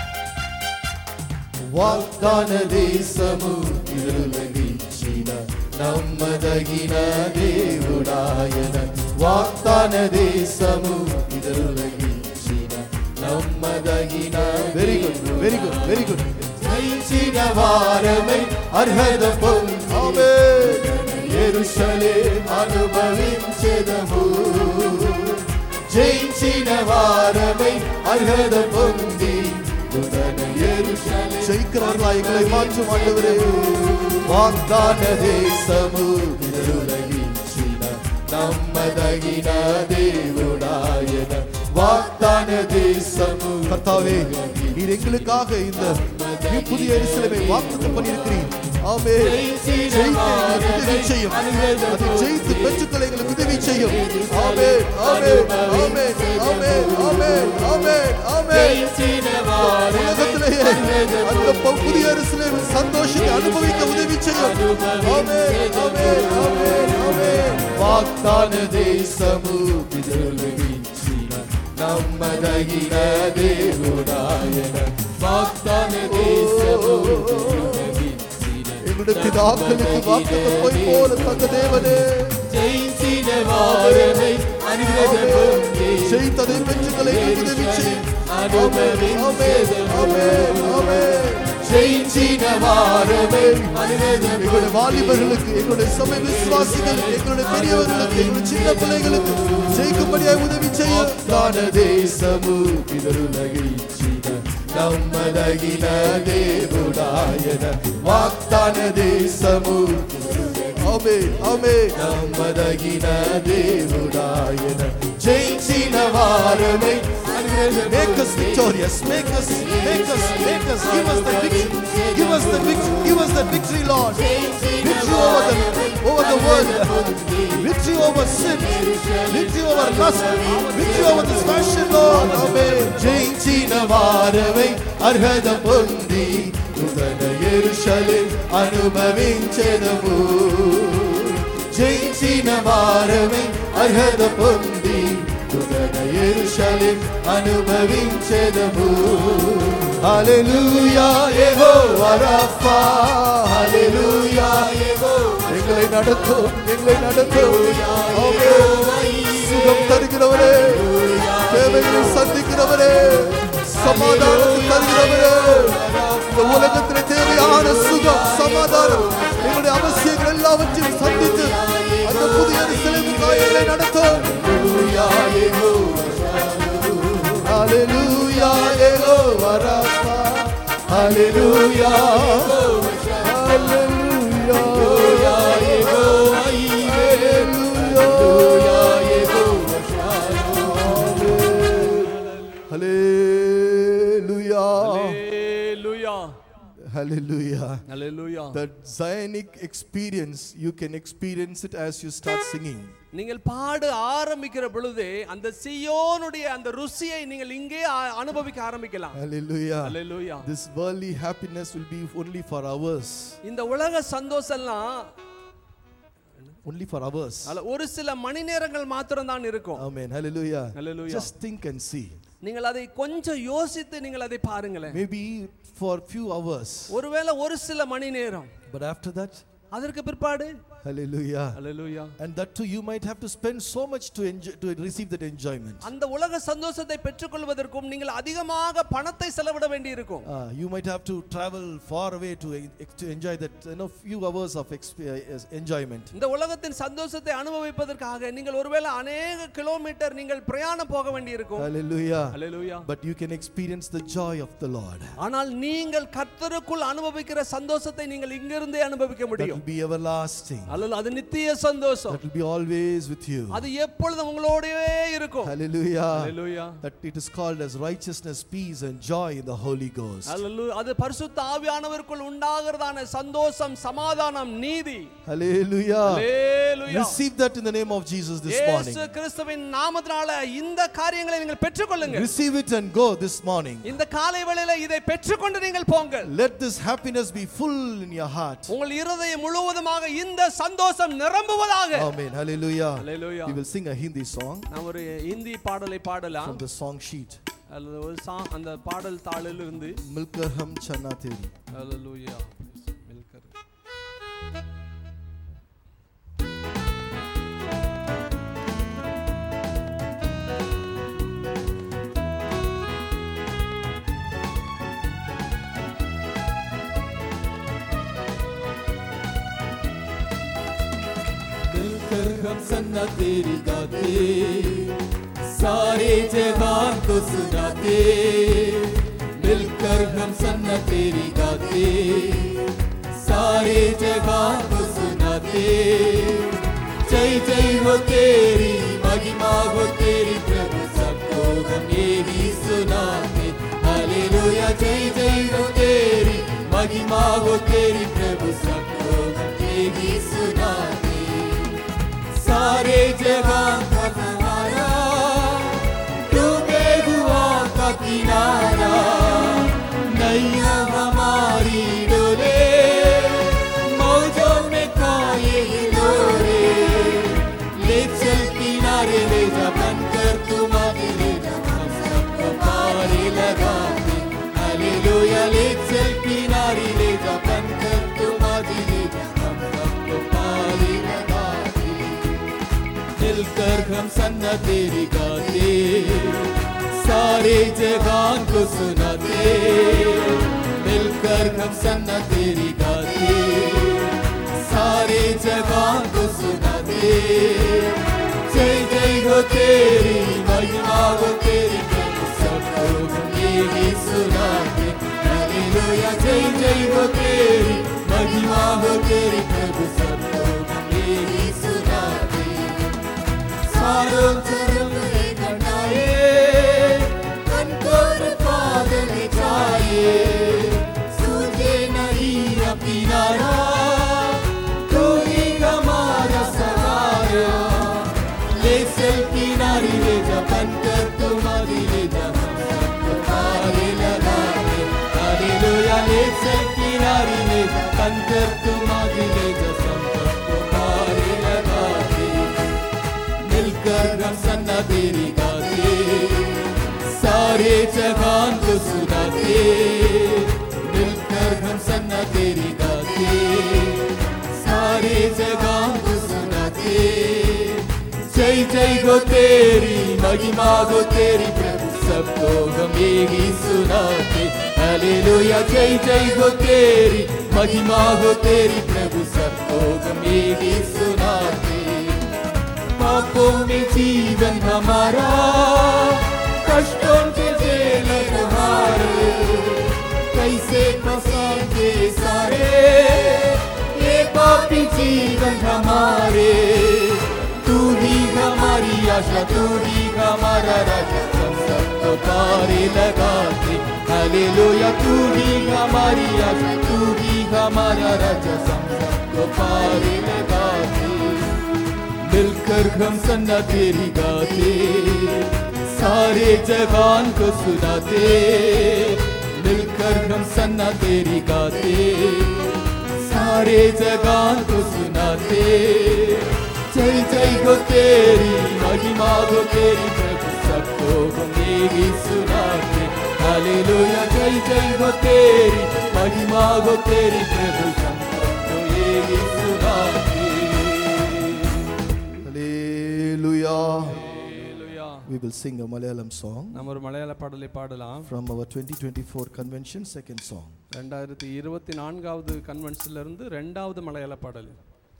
వాగ్దాన దేశము తిరులగించిన నమ్మదగిన దేవుడాయన వాగ్దాన దేశము తిరులగించిన నమ్మదగిన Very good, very good, very good. జయించిన వారమై అర్హత పొంది Amen. యెరూషలేం అనుభవించెదము జయించిన వారమై అర్హత పొంది నూతన యెరూషలేం ஜெயிக்கிறவர்களாய் எங்களை மாற்றும் ஆண்டவரே. వాగ్దాన దేశము తిరులగించిన నమ్మదగిన దేవుడాయన వాగ్దాన దేశము கர்த்தாவே, நீர் எங்களுக்காக இந்த புதிய எருசலேமை வாக்குத்தத்தம் பண்ணியிருக்கிறீர். ஆமென். ஜெயித்து எங்களுக்கு உதவி செய்யும். அதை ஜெயித்து பெற்றுக்கொள்ள எங்களுக்கு உதவி செய்யும். ஆமென், ஆமென், ஆமென், ஆமென், ஆமென், ஆமென், ஆமென். உலகத்திலேயே அந்த புதிய எருசலேமின் சந்தோஷத்தை அனுபவிக்க உதவி செய்யும். ஆமென், ஆமென், ஆமென், ஆமென். వాగ్దాన దేశము తిరులగించిన నమ్మదగిన దేవుడాయన వాగ్దాన దేశము எங்களுடைய பிதாக்களுக்கு வாக்குத்தத்தம் போய் போல தந்த தேவனே, జయించిన వారమై అర్హత పొంది ஜெயித்ததை பெற்றுக்கொள்ள எங்களுக்கு உதவி செய்யும். అనుభవించెదము ஆமென், ஆமென். జయించిన వారమై అర్హత எங்களுடைய வாலிபர்களுக்கு, எங்களுடைய சபை விசுவாசிகள், எங்களுடைய பெரியவர்களுக்கு, எங்களுடைய சின்ன பிள்ளைகளுக்கு ஜெயிக்கும்படியாய் உதவி செய்யும். వాగ్దాన దేశము తిరులగించిన నమ్మదగిన దేవుడాయన వాగ్దాన దేశము ஆமென், ஆமென். నమ్మదగిన దేవుడాయన జయించిన వారమై Make us victorious. Make us. Give us the victory. Give us the victory, Lord. Victory over the world. Victory over sin. Victory over lust. Victory over this passion, Lord. Amen. జయించిన వారమై అర్హత పొంది నూతన యెరూషలేం అనుభవించెదము జయించిన వారమై అర్హత పొంది నూతన యెరూషలేం అనుభవించెదము హల్లెలూయా యెహోవా రఫా హల్లెలూయా యెహోవా எங்களை நடத்தும். ஆமென். சுகம் தருகிறவரே, தேவைகளை சந்திக்கிறவரே, சமாதானத்தை தருகிறவரே, இந்த உலகத்திலே தேவையான சுகம், சமாதானம், எங்களுடைய அவசியங்கள் எல்லாவற்றையும் சந்தித்து அந்த புதிய எருசலேமுக்காய் எங்களை நடத்தும். ஹல்லேலூயா யெகோவா ரஃபா, హల్లెలూయా ஹல்லேலூயா Hallelujah. Hallelujah. That Zionic experience, you can experience it as you start singing. நீங்கள் பாட ஆரம்பிக்கிற பொழுது அந்த சீயோனுடைய அந்த ருசியை நீங்கள் இங்கே அனுபவிக்க ஆரம்பிக்கலாம். Hallelujah. Hallelujah. This worldly happiness will be only for hours. இந்த உலக சந்தோஷம்லாம் Only for hours. ஒரு சில மணி நேரங்கள் மாத்திரம் தான் இருக்கும். Amen. Hallelujah. Hallelujah. Just think and see. நீங்கள் அதை கொஞ்சம் யோசித்து நீங்கள் அதை பாருங்களேன். Maybe for few hours. ஒருவேளை ஒரு சில மணி நேரம். But after that, அதற்கு பிற்பாடு hallelujah. Hallelujah. And that too you might have to spend so much to enjoy, to receive that enjoyment. அந்த உலக சந்தோஷத்தை பெற்றுக்கொள்வதற்கும் நீங்கள் அதிகமாக பணத்தை செலவிட வேண்டியிருக்கும். You might have to travel far away to enjoy that, few hours of enjoyment. இந்த உலகத்தின் சந்தோஷத்தை அனுபவிப்பதற்காக நீங்கள் ஒருவேளை अनेक கிலோமீட்டர் நீங்கள் பிரயாணம் போக வேண்டியிருக்கும். Hallelujah. Hallelujah. But you can experience the joy of the Lord. ஆனால் நீங்கள் கர்த்தருக்குள் அனுபவிக்கிற சந்தோஷத்தை நீங்கள் இங்கிருந்தே அனுபவிக்க முடியும். That will be everlasting. அது நித்திய சந்தோஷம். That will be always with you. அது எப்பொழுதும் உங்களோடவே இருக்கும். Hallelujah. Hallelujah. That it is called as righteousness, peace and joy in the Holy Ghost. Hallelujah. அது பரிசுத்த ஆவியானவருக்குள் உண்டாகிறதான சந்தோஷம், சமாதானம், நீதி. Hallelujah. Hallelujah. Receive that in the name of Jesus this morning. இயேசு கிறிஸ்துவின் நாமத்தினால இந்த காரியங்களை நீங்கள் பெற்றுக்கொள்ளுங்கள். Receive it and go this morning. இந்த காலை வேளையில இதை பெற்றுக்கொண்டு நீங்கள் போங்கள். Let this happiness be full in your heart. உங்கள் இருதயம் முழுவதுமாக இந்த சந்தோஷம் நிரம்புவதாக. Amen. Hallelujah. Hallelujah. We will sing a Hindi song. நாம் ஒரு ஹிந்தி பாடலை பாடலாம். From the song sheet. அல்லது ஒரு அந்த பாடல் தாளில் இருந்து மில்கர் ஹம் சன்னா தேரி. Hallelujah. மில்கர். मिलकर हम सन्ना तेरी गाते, सारे जहान को सुनाते। मिलकर हम सन्ना तेरी गाते, सारे जहान को सुनाते। जय जय हो तेरी, महिमा हो तेरी प्रभु, सबको हम यही सुनाते। हालेलुया। जय जय हो तेरी, महिमा हो तेरी प्रभु, सबको हम यही सुनाते। सारे जहां का सहारा, डूबे हुआ का किनारा, नैया हमारी डोले, मौजों में खाए हिलोरे। ले चल किनारे ले जा, बनकर तुम आगे ले जा, हम सबको पारे लगाते। हालेलुया। ले चल किनारे ले जा, बनकर तुम आगे ले जा, हम सबको पारे लगाते। मिलकर हम सन्ना तेरी गाते, सारे जहान को सुनाते। मिलकर हम सन्ना तेरी गाते, सारे जहान को सुनाते। जय जय हो तेरी, महिमा हो तेरी प्रभु, सबको हम यही सुनाते। हालेलुया। जय जय हो तेरी, महिमा हो तेरी प्रभु, सबको हम यही सुनाते। सारों तरफ घटाए, कंकोर बादल छाए, सूझे नहीं अब किनारा, तू ही हमारा सहारा। ले चल किनारे ले जा, बनकर तुम्हारी ले जा, हम सबको पारे लगाते। हालेलुया। ले चल किनारे ले जा, बनकर तुम्हारी ले जा, सबको पारे लगाते। मिलकर हम सन्ना तेरी गाते, सारे जहान को सुनाते। मिलकर हम सन्ना तेरी गाते, सारे जहान को सुनाते। जय जय हो तेरी, महिमा हो तेरी प्रभु, सबको हम यही सुनाते। हालेलुया। जय जय हो तेरी, महिमा हो तेरी प्रभु, सबको हम यही सुनाते। पापों में जीवन हमारा, कष्टों के जेल तुम्हारे, कैसे फंसाते सारे ये पापी जीवन हमारे। तू ही हमारी आशा, तू ही हमारा राजा, हम सबको सबको पारे लगाते। हालेलुया, तू ही हमारी आशा, तू ही हमारा राजा, सबको पारे लगाते। मिलकर हम सन्ना तेरी गाते, सारे जहान को सुनाते। मिलकर हम सन्ना तेरी गाते, सारे जहान को सुनाते। जय जय हो तेरी, महिमा हो तेरी प्रभु, सबको हम यही सुनाते। हालेलुया, जय जय हो तेरी, महिमा हो तेरी प्रभु, सबको यही सुनाते। Hallelujah. Hallelujah. We will sing a Malayalam song நம்ம ஒரு மலையாள பாடலை பாடலாம். from our 2024 convention, second song. 2024வது கன்வென்ஷன்ல இருந்து இரண்டாவது மலையாள பாடல்.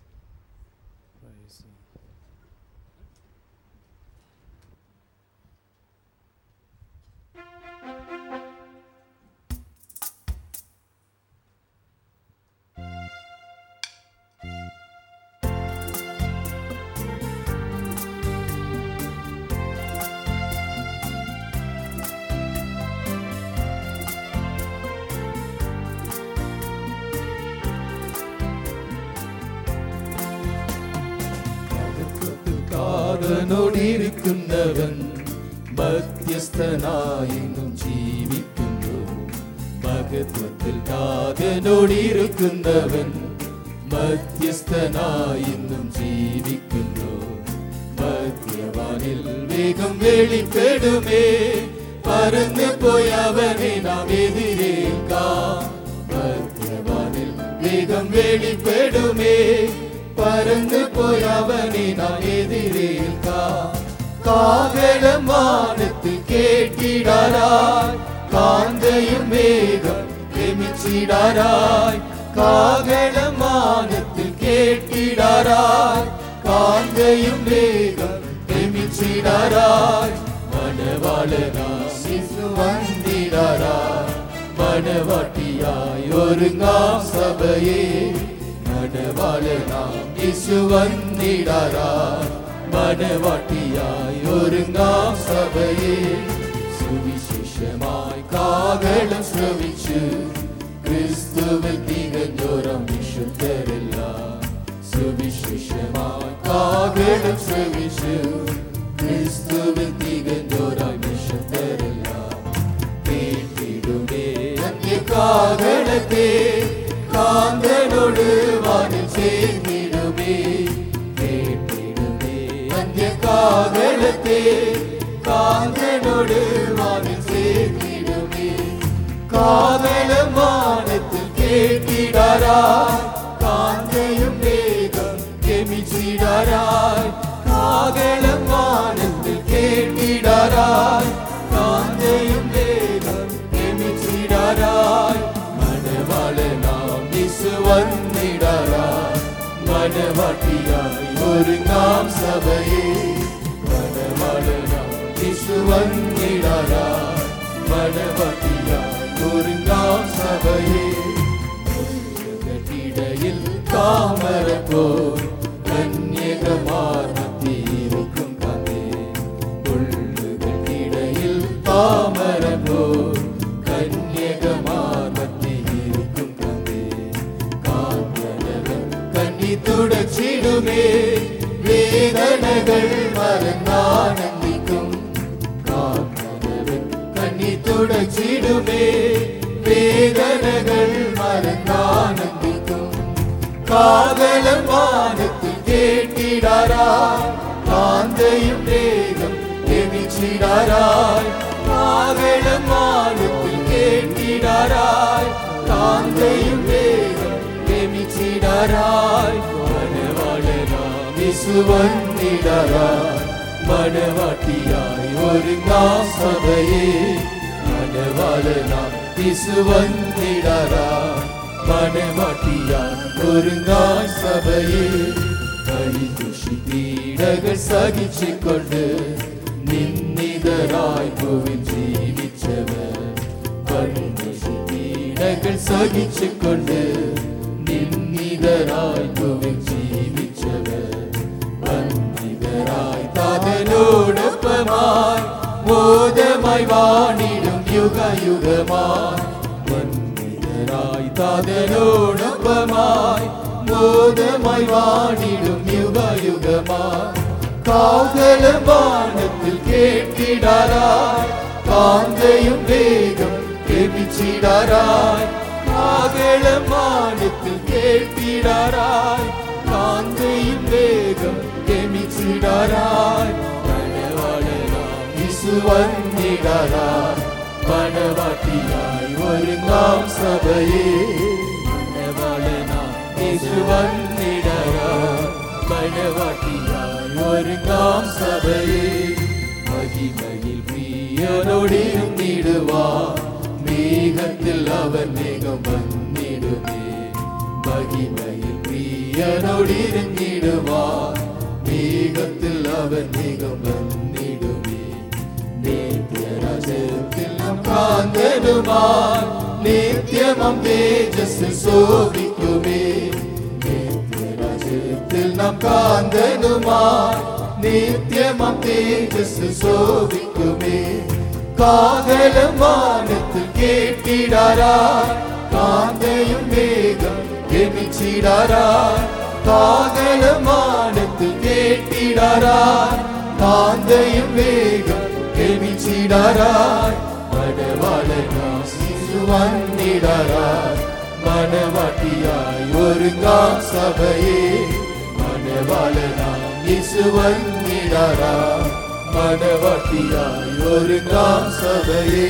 കാതനോടിരിക്കുന്നവൻ മധ്യസ്ഥനായെന്നും ജീവിക്കുന്നു. മഹത്വത്തിൽ കാതനോടിരിക്കുന്നവൻ മധ്യസ്ഥനായെന്നും ജീവിക്കുന്നു. മധ്യവാനിൽ വേഗം വെളിപ്പെടുമേ, പറന്നു പോയവനെ നാം എതിരേൽക്കാം. മധ്യവാനിൽ വേഗം വെളിപ്പെടുമേ, പറന്നു പോയവനെ നാം എതിരേൽക്കാം. കാഹളം വാനത്തിൽ കേട്ടിടാറായി, കാന്തയും വേഗം ഗമിച്ചിടാറായി. കാഹളം വാനത്തിൽ കേട്ടിടാറായി, കാന്തയും വേഗം ഗമിച്ചിടാറായി. മണവാളനായി വന്നിടാറായി, മണവാട്ടിയായി ഒരുങ്ങാം സഭയെ. മണവാളനാം യേശു വന്നിടാറായി, മണവാട്ടിയായി ഒരുങ്ങാം സഭയെ. സുവിശേഷമായി കാഹളം ശ്രവിച്ചു, ക്രിസ്തുവിൽ തികഞ്ഞോരാം വിശുദ്ധരെല്ലാം. സുവിശേഷമായി കാഹളം ശ്രവിച്ചു, ക്രിസ്തുവിൽ തികഞ്ഞോരാം വിശുദ്ധരെല്ലാം. കേട്ടിടുമേ അന്ത്യകാഹളത്തെ, കാന്തനോട് വാനിൽ ചേർന്നിടുമേ. കേട്ടിടുമേ അന്ത്യകാഹളത്തെ, കാന്തനോട് വാനിൽ ചേർന്നിടുമേ. കാഹളം വാനത്തിൽ കേട്ടിടാറായി, കാന്തയും വേഗം ഗമിച്ചിടാറായി. കാഹളം വാനത്തിൽ കേട്ടിടാറായി, കാന്തയും വേഗം ഗമിച്ചിടാറായി. മണവാളനാം യേശു വന്നിടാറായി, മണവാട്ടിയായി ഒരുങ്ങാം സഭയെ. മണവാളനാം യേശു വന്നിടാറായി, മണവാട്ടിയായി ഒരുങ്ങാം സഭയെ. ഇടയിൽ താമര പോൽ കന്യകമാർന്നിരിക്കും കഥേ. ഉള്ളുകൾക്കിടയിൽ താമര പോൽ കന്യകമാർന്നിരിക്കും കഥേ. കാന്തനവൻ കണ്ണി തുടച്ചിടുമേ, വേദനകൾ മറന്നാനന്ദിക്കും. കാന്തനവൻ കണ്ണി തുടച്ചിടുമേ, വേദനകൾ മറന്നാനന്ദിക്കും. കാഹളം വാനത്തിൽ കേട്ടിടാറായി, കാന്തയും വേഗം ഗമിച്ചിടാറായി. കാഹളം വാനത്തിൽ കേട്ടിടാറായി, കാന്തയും വേഗം ഗമിച്ചിടാറായി. മണവാളനാം യേശു വന്നിടാറായി, മണവാട്ടിയായി ഒരുങ്ങാം സഭയെ. മണവാളനാം യേശു വന്നിടാറായി, മണവാട്ടിയായി ഒരുങ്ങാം സഭയെ. പരികുശി പീഡകൾ സഹിച്ചുകൊണ്ട് നിന്ദിതരായി ഭൂവിൽ ജീവിച്ചവർ. പരികുശി പീഡകൾ സഹിച്ചുകൊണ്ട് നിന്ദിതരായി ഭൂവിൽ ജീവിച്ചവർ. വന്ദിതരായി താതനോടൊപ്പമായി മോദമായി மோதமாய் வாணிடும் யுக யுகமாய் மன்னிதராய் தாதனோடொப்பமாய் மோதமாய் வாணிடும் யுக யுகமாய் காதலம் வானத்தில் கேட்டிடாராய் காந்தையும் வேகம் கெமிச்சிடாராய் காதலம் வானத்தில் கேட்டிடாராய் காந்தையும் வேகம் கெமிச்சிடாராய் மணவாளனாம் இயேசு வந்திடாராய் மணவாட்டியாய் ஒருங்காம் சபையே மணவாளனாம் இயேசு வந்திடாராய் மணவாட்டியாய் ஒருங்காம் சபையே மகிமையில் பிரியனோடிருந்திடுவார் மேகத்தில் அவர் மேகம் வந்திடுமே மகிமையில் பிரியனோடிருந்திடுவார் மேகத்தில் அவர் மேகம் வந்திடுமே நித்திய ராஜ்யத்தில் நாம் காந்தனுமாய் நித்தியமாம் தேஜஸில் சோபிக்குமே நித்திய ராஜ்யத்தில் நாம் காந்தனுமாய் நித்தியமாம் தேஜஸில் சோபிக்குமே காதலம் வானத்தில் கேட்டிடாராய் காந்தையும் வேகம் கெமிச்சிடாராய் காதலம் வானத்தில் கேட்டிடாராய் காந்தையும் வேகம் கெமிச்சிடாராய் மணவாளனாம் இயேசு வந்திடாராய் மணவாட்டியாய் ஒருங்காம் சபையே மணவாளனாம் இயேசு வந்திடாராய் மணவாட்டியாய் ஒருங்காம் சபையே.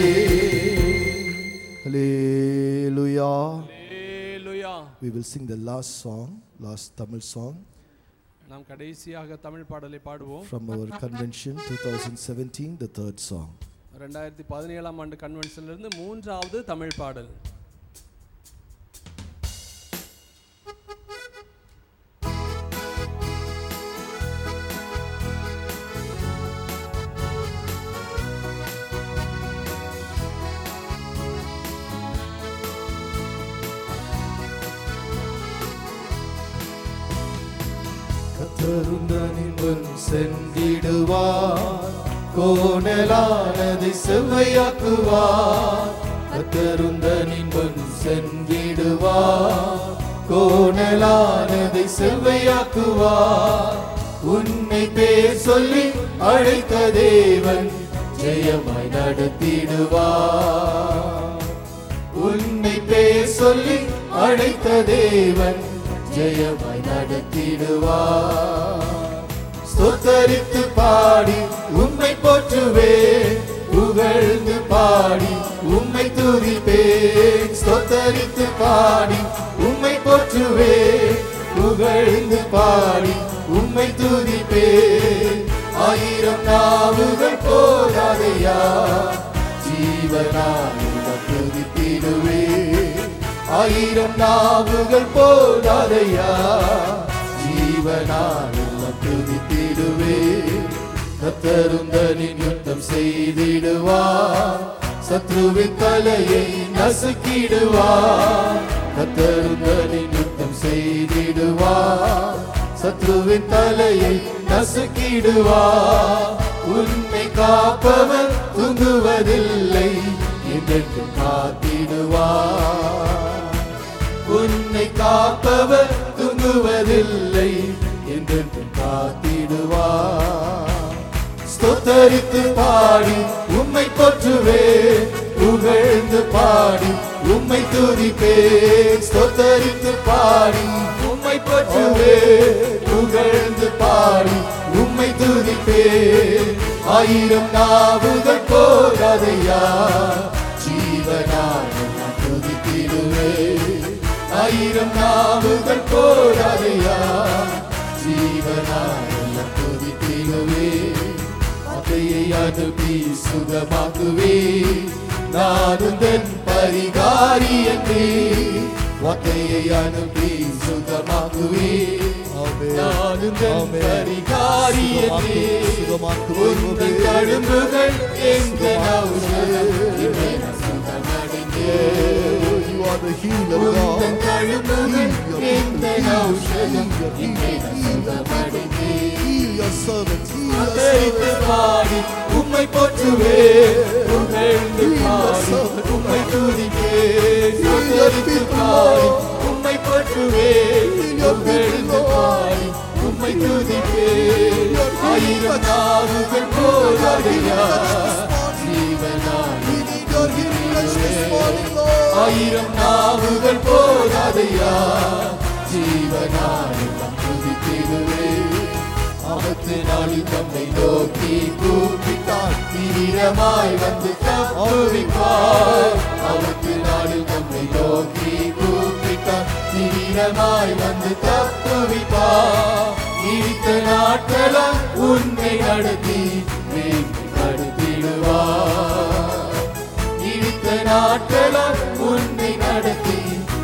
Hallelujah. Hallelujah. We will sing the last song, last Tamil song நாம் கடைசியாக தமிழ் பாடலை பாடுவோம். from our convention 2017, the third song. 2017ஆம் ஆண்டு கன்வென்ஷனிலிருந்து மூன்றாவது தமிழ் பாடல். கர்த்தருந்தனின் முன் சென்றிடுவார் கோணலானதை செவ்வையாக்குவார் கர்த்தருந்தனின் முன் சென்றிடுவார் கோணலானதை செவ்வையாக்குவார் உன்னை பேர் சொல்லி அழைத்த தேவன் ஜெயமாய் நடத்திடுவார் உன்னை பேர் சொல்லி அழைத்த தேவன் ஜெயமாய் நடத்திடுவார் ஸ்தோத்தரித்து பாடி உம்மை போற்றுவேன் புகழ்ந்து பாடி உம்மை துதிப்பேன் ஸ்தோத்தரித்து பாடி உம்மை போற்றுவேன் புகழ்ந்து பாடி உம்மை துதிப்பேன் ஆயிரம் நாவுகள் போதாதையா ஜீவனாய் துதித்திடுவேன் ஆயிரம் நாவுகள் போதாதையா ஜீவனாய் துதித்திடுவேன் கர்த்தருந்தனின் யுத்தம் செய்திடுவார் சத்ருவின் தலையை நசுக்கிடுவார் கர்த்தருந்தனின் யுத்தம் செய்திடுவார் சத்ருவின் தலையை நசுக்கிடுவார் உன்னை காப்பவர் தூங்குவதில்லை என்றென்று காத்திடுவார் உன்னை காப்பவர் தூங்குவதில்லை என்றென்று காத்திடுவார் ஸ்தோத்தரித்து பாடி உம்மை போற்றுவேன் புகழ்ந்து பாடி உம்மை துதிப்பேன் ஸ்தோத்தரித்து பாடி உம்மை போற்றுவேன் புகழ்ந்து பாடி உம்மை துதிப்பேன் ஆயிரம் நாவுகள் போதாதையா ஜீவனாய் துதித்திடுவேன் ஆயிரம் நாவுகள் போதாதையா ஜீவனாய் துதித்திடுவேன் வார்த்தையை அனுப்பி சுகமாக்குவேன் நானுந்தன் பரிகாரி என்றே வார்த்தையை அனுப்பி சுகமாக்குவேன் நானுந்தன் பரிகாரி என்றே உந்தன் தழும்புகள் எங்கள் ஔஷதம் சுகமடைந்தேன் You are the healer, உந்தன் God. தழும்புகள் எங்கள் ஔஷதம் சுகமடைந்தேன் Heal your servants. Heal your அத்தரித்து servants. பாடி உம்மை போற்றுவேன் உம்மை துதிப்பேன். ஆயிரம் நாவுகள் போதாதையா ஜீவனாய் ஆயிரம் நாவுகள் போதாதையா ஜீவனாய் துதித்திடுவேன். ஆபத்து நாளில் தம்மை நோக்கி கூப்பிட்டார் தீவிரமாய் வந்து தப்புவிப்பார். ஆபத்து நாளில் தம்மை நோக்கி கூப்பிட்டார் தீவிரமாய் வந்து தப்புவிப்பார். நீடித்த நாட்களால் உன்னை நடத்தி மேன்மைப்படுத்திடுவார். நீடித்த நாட்களால் உன்னை நடத்தி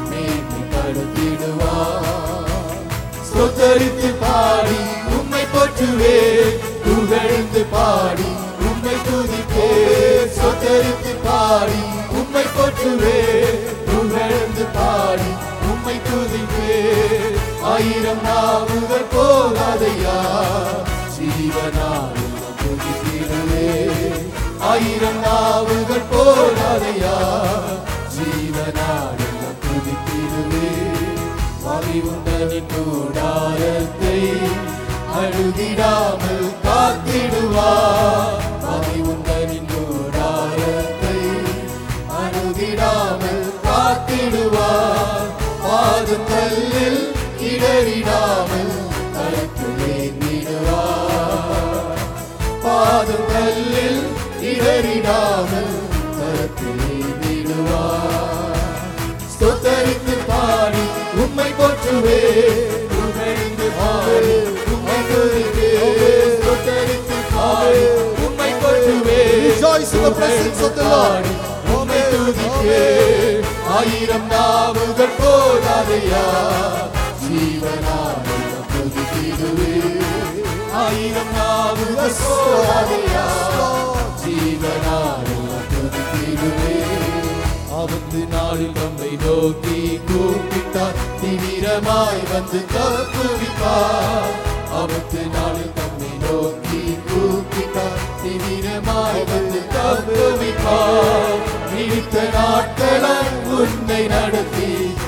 மேன்மைப்படுத்திடுவார். ஸ்தோத்தரித்து பாடி உம்மை போற்றுவேன். புகழ்ந்து பாடி உம்மை துதிப்பேன். ஸ்தோத்தரித்து பாடி உம்மை போற்றுவேன். புகழ்ந்து பாடி உம்மை துதிப்பேன். ஆயிரம் நாவுகள் போதாதையா ஜீவனாய் துதித்திடுவேன். ஆயிரம் நாவுகள் போதாதையா ஜீவனாய் துதித்திடுவேன். வாவி உண்டனின் கூடாரத்தை அழுதிடாமல் காத்திடுவார். வாவி உண்டனின் கூடாரத்தை அழுதிடாமல் காத்திடுவார். பாதம் கல்லில் இடறிடாமல் கருத்திலே நீடுவார். பாதம் கல்லில் இடறிடாமல் கருத்திலே நீடுவார். ஸ்தோத்தரித்து பாடி உம்மை போற்றுவேன். புகழ்ந்து பாடி உம்மை துதிப்பேன். ஸ்தோத்தரித்து பாடி உம்மை போற்றுவேன். Rejoice in the presence of the Lord. உம்மை துதிப்பேன். ஆயிரம் நாவுகள் போதாதையா ஜீவனாய் துதித்திடுவேன். ஆயிரம் நாவுகள் போதாதையா ஜீவனாய் துதித்திடுவேன். ஆபத்து நாளில் நம்மை நோக்கி கூப்பிட்டார் தீவிரமாய் வந்து தப்புவிப்பார். ஆபத்து நாளில் நம்மை நோக்கி கூப்பிட்டார் தீவிரமாய் வந்து தப்புவிப்பார். நீடித்த நாட்களால் உன்னை நடத்தி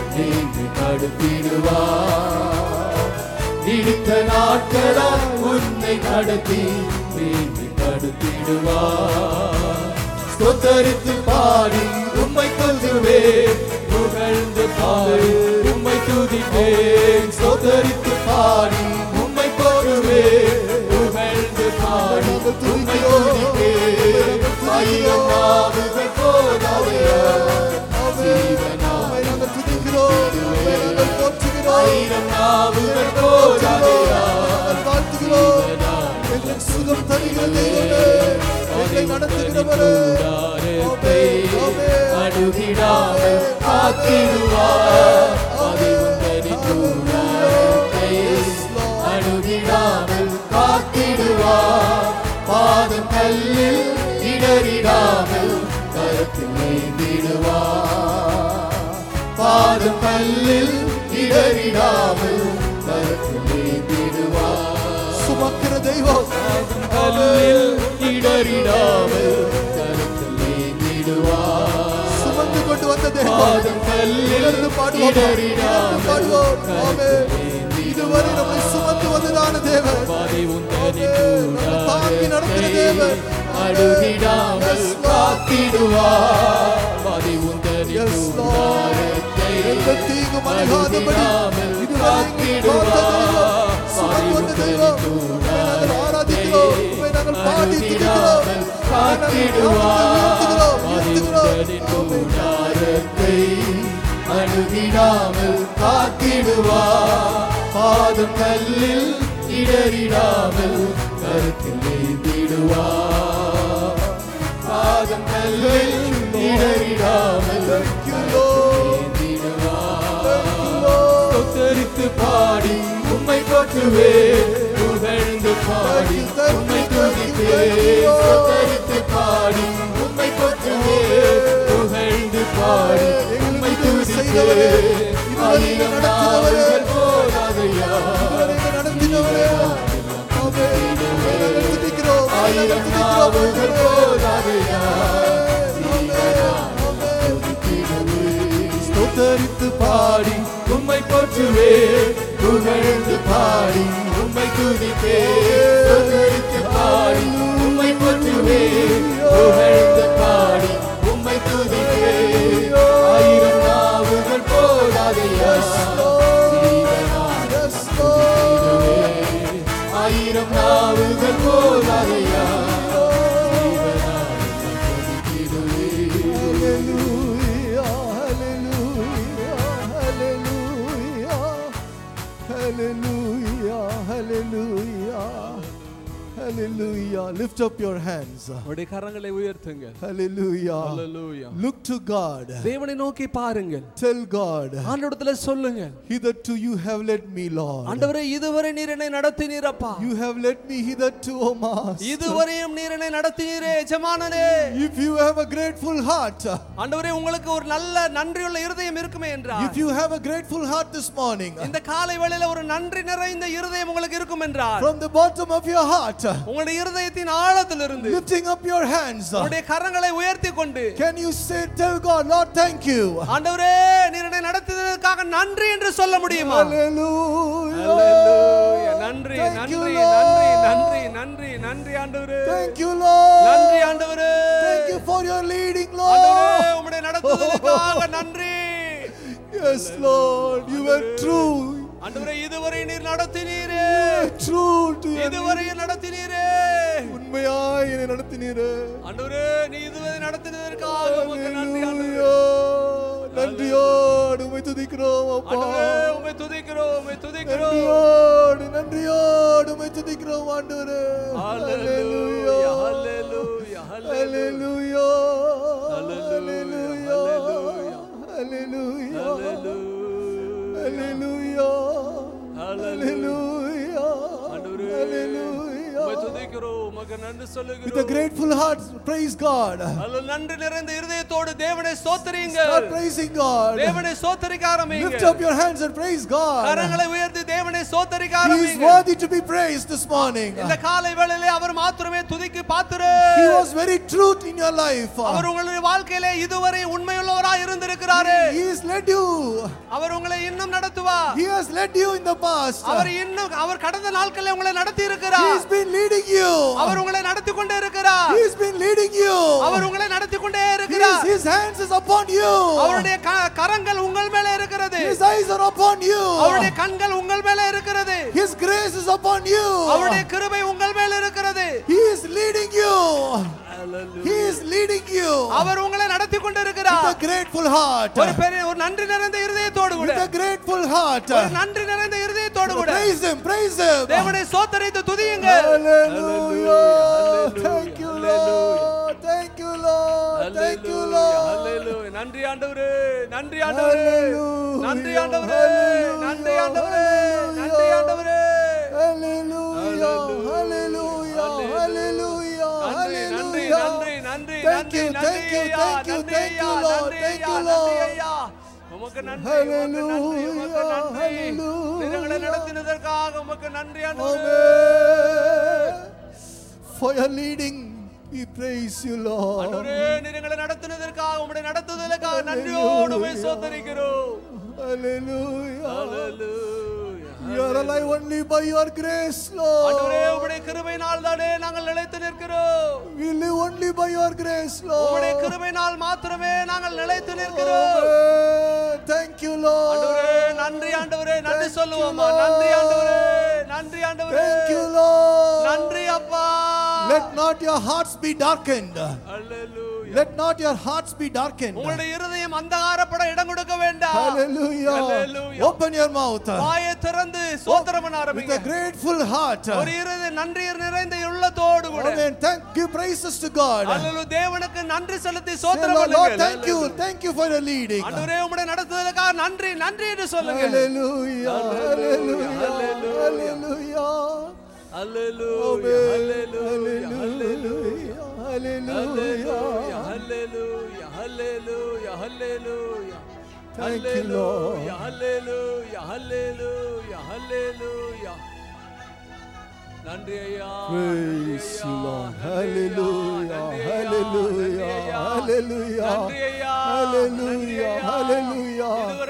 மேன்மைப்படுத்திடுவார். நீடித்த நாட்களால் உன்னை நடத்தி மேன்மைப்படுத்திடுவார். ஸ்தோத்தரித்து பாடி உம்மை துதிப்பேன். புகழ்ந்து பாடி உம்மை துதிப்பேன். ஸ்தோத்தரித்து பாடி உம்மை போற்றுவேன். புகழ்ந்து பாடி உம்மை துதிப்பேன். ஆயிரம் நாவுகள் போதாதையா ஜீவனாய் ஆயிரம் நாவுகள் போதாதையா சுகம் தருகிற தெய்வமே, என்னை நடத்துகிறவரே, அழுதிடாமல் காத்திடுவார். பதிவுந்தனின் கூடாரத்தை அழுதிடாமல் காத்திடுவார். பாதம் கல்லில் இடறிடாமல் கருத்தில் ஏந்திடுவார். பாதம் கல்லில் இடறிடாமல் கருத்தில் ஏந்திடுவார். சுமக்கிற தெய்வம், கல்லில் இடறிடாமல் கருத்தில் ஏந்திடுவார். சுமந்து கொண்டு வந்த தெய்வம், பாதம் கல்லில் பாடுவோம். ஆமென். இதுவரை நம்மை சுமந்து வந்ததான தேவன், தாங்கி நடக்கிற தேவன், அழுதிடாமல் காத்திடுவார். எந்த தீங்கும் அணுகாதபடி இதுவரை சுமந்து வந்த தெய்வம், உம்மை நாங்கள் ஆராதிக்கிறோம், உம்மை நாங்கள் பாடி துதிக்கிறோம், அழுதிடாமல் காத்திடுவார். பாதம் கல்லில் இடறிடாமல் கருத்தில் ஏந்திடுவார். பாதம் கல்லில் இடறிடாமல் ஸ்தோத்தரித்து பாடி உம்மை போற்றுவேன். புகழ்ந்து பாடி உம்மை துதிப்பேன். ஸ்தோத்தரித்து பாடி உம்மை போற்றுவேன். புகழ்ந்து பாடி உம்மை துதிப்பேன். ஆயிரம் நாவுகள் போதாதையா ஆயிரம் நாவுகள் போதாதையா ஸ்தோத்தரித்து பாடி உம்மை போற்றுவேன். புகழ்ந்து பாடி உம்மை ஆயிரம் நாவுகள் போதாதையா Hallelujah, hallelujah, hallelujah. Lift up your hands. உடைய கரங்களை உயர்த்துங்க. Hallelujah. Hallelujah. Look to God. தேவனை நோக்கி பாருங்கள். Tell God. ஆண்டவரிடத்துல சொல்லுங்க. Hitherto you have led me, Lord. ஆண்டவரே இதுவரை நீர் என்னை நடத்தினீரப்பா. You have led me hitherto, O Master. இதுவரையும் நீர் என்னை நடத்தினீரே எஜமானனே. If you have a grateful heart. ஆண்டவரே உங்களுக்கு ஒரு நல்ல நன்றியுள்ள இருதயம் இருக்குமே என்றால். If you have a grateful heart this morning. இந்த காலை வேளையில ஒரு நன்றி நிறைந்த இருதயம் உங்களுக்கு இருக்கும் என்றால். From the bottom of your heart. உங்களுடைய இருதயத்தின் ஆழத்திலிருந்து lifting up your hands. உங்களுடைய கரங்களை உயர்த்தி கொண்டு. Can you say, tell God, Lord, thank you. ஆண்டவரே நீர் என்னை நடத்தினதற்காக நன்றி என்று சொல்ல முடியுமா? Hallelujah. Hallelujah. நன்றி நன்றி நன்றி நன்றி நன்றி நன்றி ஆண்டவரே. Thank you, Lord. நன்றி ஆண்டவரே. Thank you for your leading, Lord. ஆண்டவரே உம்முடைய நடத்துதலுக்காக நன்றி. Yes, Lord, you were true. ஆண்டவரே இதுவரை நீர் நடத்தினீரே. True to you. இதுவரை நடத்தினீரே. உண்மையாய் என்னை நடத்தினீரே. ஆண்டவரே நீ இதுவரை நடத்தினதற்காக உமக்கு நன்றி ஆண்டவரே. நன்றியோடு உம்மை துதிக்கிறோம் அப்பா. ஆண்டவரே உம்மை துதிக்கிறோம் உம்மை துதிக்கிறோம். நன்றியோடு உம்மை துதிக்கிறோம் ஆண்டவரே. ஹalleluya ஹalleluya ஹalleluya ஹalleluya ஹalleluya ஹalleluya ஹalleluya ஆண்டவரே உம்மை துதிக்கிறோம் உமக்கு நன்றி சொல்லுகிறோம். With a grateful heart praise God. நன்றி நிறைந்த இருதயத்தோடு தேவனை ஸ்தோத்திரியுங்கள். Start praising God. தேவனை ஸ்தோத்திரிக்க ஆரம்பிங்க. Lift up your hands and praise God. கரங்களை உயர்த்தி தேவனை ஸ்தோத்திரிக்க He is ஆரம்பிங்க. worthy to be praised this morning. இந்த காலை வேளையிலே அவர் மாத்திரமே துதிக்கு பாத்திரர். He was very truth in your life. அவர் உங்களுடைய வாழ்க்கையிலே இதுவரை உண்மையுள்ளவராய் இருந்திருக்கிறார். He has led you. அவர் உங்களை இன்னும் நடத்துவார். He has led you in the past. அவர் கடந்த நாட்களிலே உங்களை நடத்தி இருக்கிறார். He has been leading you. அவர் உங்களை நடத்தி கொண்டே இருக்கிறார். He has been leading you. அவர் உங்களை நடத்தி கொண்டே இருக்கிறார். His hands is upon you. அவருடைய கரங்கள் உங்கள் மேலே இருக்கிறது. His eyes are upon you. அவருடைய கண்கள் உங்கள் மேலே இருக்கிறது. His grace is upon you. அவருடைய கிருபை உங்கள் மேலே இருக்கிறது. He is leading you. He is leading you. அவர் உங்களை நடத்தி கொண்டு இருக்கிறார். With a grateful heart. ஒரு நன்றி நிறைந்த இருதயத்தோடு கூட. With a grateful heart. ஒரு நன்றி நிறைந்த இருதயத்தோடு கூட. Praise him, praise him. தேவனை ஸ்தோத்திரித்து துதியுங்கள். Hallelujah. Thank you, Lord. Thank you, Lord. Thank you, Lord. Hallelujah. நன்றி ஆண்டவரே. நன்றி ஆண்டவரே. நன்றி ஆண்டவரே. நன்றி ஆண்டவரே. நன்றி ஆண்டவரே. Hallelujah. Hallelujah. Hallelujah. நன்றி நன்றி நன்றி Thank you, thank you, thank you, thank you, Lord. Thank you, Lord. உமக்கு நன்றி. Hallelujah. உமக்கு நன்றி. Hallelujah. நீங்களை நடத்தினதற்காக உமக்கு நன்றி ஆண்டவரே. For your leading, we praise you, Lord. ஆண்டவரே நீங்களை நடத்தினதற்காக உம்முடைய நடத்துதலுக்காக நன்றியோடு உம்மை ஸ்தோத்திரிக்கிறோம். Hallelujah. Hallelujah. We are alive only by your grace, Lord. ஆண்டவரே உம்முடைய கிருபையினால் தானே நாங்கள் நிலைத்து நிற்கிறோம். We live only by your grace, Lord. உம்முடைய கிருபையினால் மாத்திரமே நாங்கள் நிலைத்து நிற்கிறோம். Thank you, Lord. ஆண்டவரே நன்றி ஆண்டவரே நன்றி சொல்லுவோமா? நன்றி ஆண்டவரே நன்றி ஆண்டவரே. Thank you, Lord. நன்றி அப்பா. Let not your hearts be darkened. Hallelujah. Let not your hearts be darkened. உங்களுடைய இருதயம் அந்தகாரப்பட இடம் கொடுக்க வேண்டாம். Hallelujah. Hallelujah. Open your mouth. வாயை திறந்து ஸ்தோத்திரம் பண்ண With ஆரம்பிங்க. a grateful heart. ஒரு இருதய நன்றி நிறைந்த உள்ளத்தோடு கூட. Amen. Give praises to God. Hallelujah. தேவனுக்கு நன்றி செலுத்தி Say, ஸ்தோத்திரம் Lord, பண்ணுங்க. thank you. Thank you for your leading. ஆண்டவரே உம்முடைய நடத்துதலுக்காக நன்றி நன்றி என்று சொல்லுங்க. Hallelujah. Hallelujah. Hallelujah. Hallelujah. Hallelujah. Hallelujah. Hallelujah. Hallelujah. Hallelujah. Hallelujah. Hallelujah. Thank you, Lord. Hallelujah. Hallelujah. Hallelujah. நன்றி ஐயா. Praise you, Lord. Hallelujah. Hallelujah. Hallelujah. நன்றி ஐயா. Hallelujah. Hallelujah. இதுவரை நடத்தின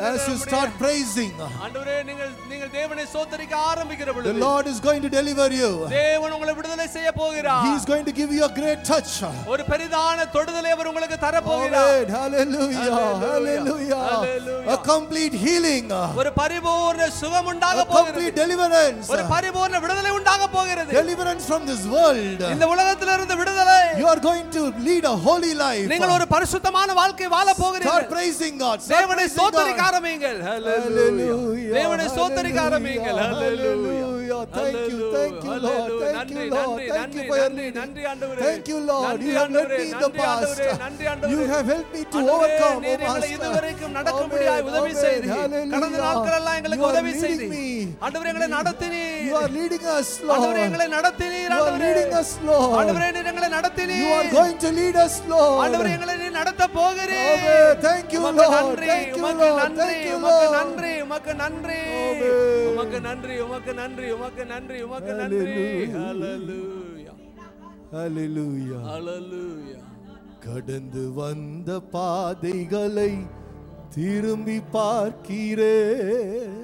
as you start praising, ஆண்டவரே நீங்கள் தேவனை ஸ்தோத்திரிக்க ஆரம்பிக்கிற the பொழுது Lord is going to deliver you. தேவன் உங்களை விடுதலை செய்ய போகிறார். He is going to give you a great touch. ஒரு பெரிதான தொடுதலை அவர் உங்களுக்கு தர போகிறார். Hallelujah, hallelujah, a complete healing, ஒரு பரிபூர்ண சுகம் உண்டாக a போகிறது. complete deliverance, ஒரு பரிபூர்ண விடுதலை உண்டாக போகிறது. deliverance from this world. இந்த உலகத்திலிருந்து விடுதலை. You are going to lead a holy life. நீங்கள் ஒரு பரிசுத்தமான வாழ்க்கை வாழ போகிறீர்கள். Start praising God. தேவனை ஸ்தோத்திரிக்க ஆரம்பியுங்கள். Hallelujah. தேவனை ஸ்தோத்திரிக்க ஆரம்பியுங்கள். Hallelujah. Thank you, Lord. Thank you, Lord. Thank you for your leading. Thank you, Lord. You have led me in the past. You have helped me to overcome, oh Master. இதுவரைக்கும் நடக்கும்படியாய் உதவி செய்தீர். கடந்த நாட்களெல்லாம் எங்களுக்கு உதவி செய்தீர். ஆண்டவரே எங்களை நடத்தினீர். You are leading us, Lord. ஆண்டவரே எங்களை நடத்தினீர். You are leading us, Lord. ஆண்டவரே நீர் எங்களை நடத்தினீர். You are going to lead us, Lord. ஆண்டவரே எங்களை நீர் நடத்த போகிறீர். Thank you, Lord. Thank you, Lord. Thank you, Lord. நன்றி உமக்கு நன்றி. உமக்கு நன்றி உமக்கு நன்றி உமக்கு நன்றி உமக்கு நன்றி. Hallelujah. Hallelujah. Hallelujah. கடந்து வந்த பாதைகளை திரும்பி பார்க்கிறேன்.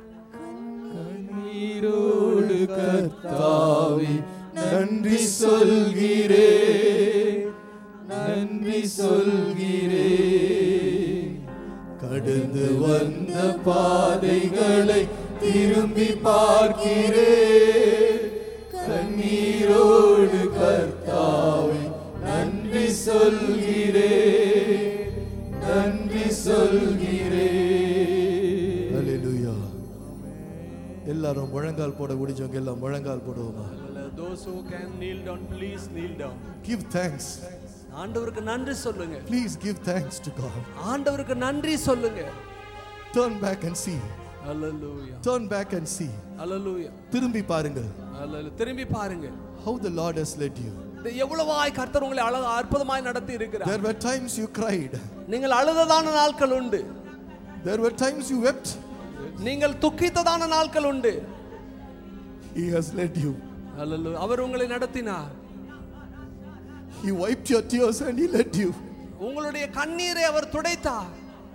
கண்ணீரோடு கர்த்தாவே நன்றி சொல்கிறேன், நன்றி சொல்கிறேன். கடந்து வந்த பாதைகளை திரும்பி பார்க்கிறேன். கண்ணீரோடு கர்த்தாவே நன்றி சொல்கிறேன், நன்றி சொல்கிறேன். ஹல்லேலூயா. எல்லாரும் முழங்கால் போட முடிஞ்சவங்க எல்லாம் முழங்கால் போடுவோமா? Those who can kneel down, please kneel down. Give thanks. ஆண்டவருக்கு நன்றி சொல்லுங்க. Please give thanks to God. ஆண்டவருக்கு நன்றி சொல்லுங்க. Turn back and see. Hallelujah. Turn back and see. Hallelujah. திரும்பி பாருங்க. Hallelujah. திரும்பி பாருங்க. How the Lord has led you. எவ்வளவாய் கர்த்தர் உங்களை அற்புதமாய் நடத்தி இருக்கிறார். There were times you cried. நீங்கள் அழுததான நாட்கள் உண்டு. There were times you wept. நீங்கள் துக்கித்ததான நாட்கள் உண்டு. He has led you. Hallelujah. அவர் உங்களை நடத்தினார். He wiped your tears and he led you. உங்களுடைய கண்ணீரை அவர் துடைத்தார்.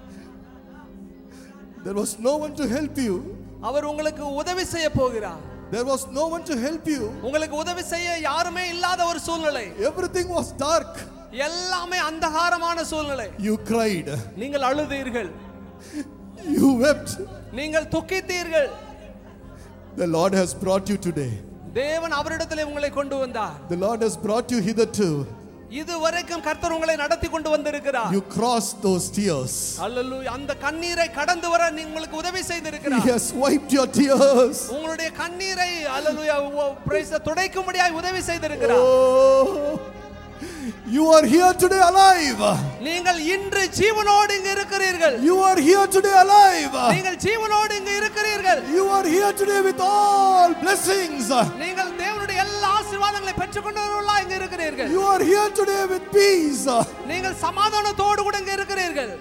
There was no one to help you. அவர் உங்களுக்கு உதவி செய்ய போகிறார். There was no one to help you. உங்களுக்கு உதவி செய்ய யாருமே இல்லாத ஒரு சூழ்நிலை. Everything was dark. எல்லாமே அந்தகாரமான சூழ்நிலை. You cried. நீங்கள் அழுதீர்கள். You wept. நீங்கள் துக்கித்தீர்கள். The Lord has brought you today. தேவன் அவரிடத்திலே உங்களை கொண்டு வந்தார். The Lord has brought you hitherto. இதுவரைக்கும் கர்த்தர் உங்களை நடத்தி கொண்டு வந்திருக்கிறார். You crossed those tears. அல்லேலூயா. அந்த கண்ணீரை கடந்து வர உங்களுக்கு உதவி செய்திருக்கிறார். He has wiped your tears. உங்களுடைய கண்ணீரை அல்லேலூயா பிரைஸ் துடைக்கும்படியாய் உதவி செய்திருக்கிறார். Oh, you are here today alive. நீங்கள் இன்று ஜீவனோடு இங்கு இருக்கிறீர்கள். You are here today alive. நீங்கள் ஜீவனோடு இங்கு இருக்கிறீர்கள். You are here today with all blessings. நீங்கள் தேவனுடைய எல்லா ஆசீர்வாதங்களை பெற்றுக்கொண்டவர்களாய் இங்கு இருக்கிறீர்கள். You are here today with peace. நீங்கள் சமாதானத்தோடு கூட இங்கு இருக்கிறீர்கள்.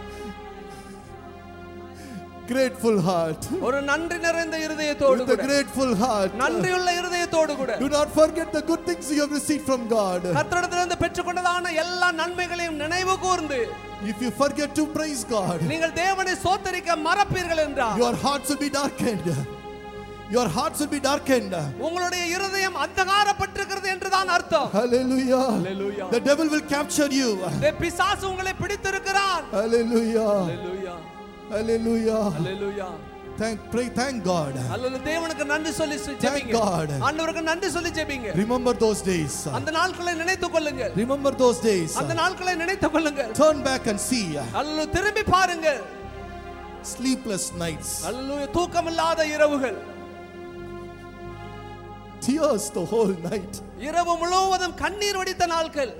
Grateful heart. ஒரு நன்றி நிறைந்த இதயத்தோடு With a grateful heart. நன்றியுள்ள இதயத்தோடு கூட. Do not forget the good things you have received from God. கர்த்தரிடமிருந்து பெற்றுக்கொண்டதான எல்லா நன்மைகளையும் நினைவு கூர்ந்து If you forget to praise God, நீங்கள் தேவனை ஸ்தோத்திரிக்க மறப்பீர்கள் என்றால் your hearts will be darkened. Your hearts will be darkened. உங்களுடைய இதயம் அந்தகாரப்பட்டிருக்கிறது என்றுதான் அர்த்தம். Hallelujah. Hallelujah. The devil will capture you. பிசாசு உங்களை பிடித்திருக்கிறான். Hallelujah. Hallelujah. Hallelujah. Hallelujah. Thank God. அல்லேலூயா. தேவனுக்கு நன்றி சொல்லி ஜெபிங்க. God. ஆண்டவருக்கு நன்றி சொல்லி ஜெபிங்க. Remember those days. அந்த நாட்களை நினைத்துக் கொள்ளுங்கள். Remember those days. அந்த நாட்களை நினைத்துக் கொள்ளுங்கள். Turn back and see. அல்லேலூயா. திரும்பி பாருங்கள். Sleepless nights. அல்லேலூயா. தூக்கமில்லாத இரவுகள். Tears the whole night. இரவு முழுவதும் கண்ணீர் வடித்த நாட்கள்.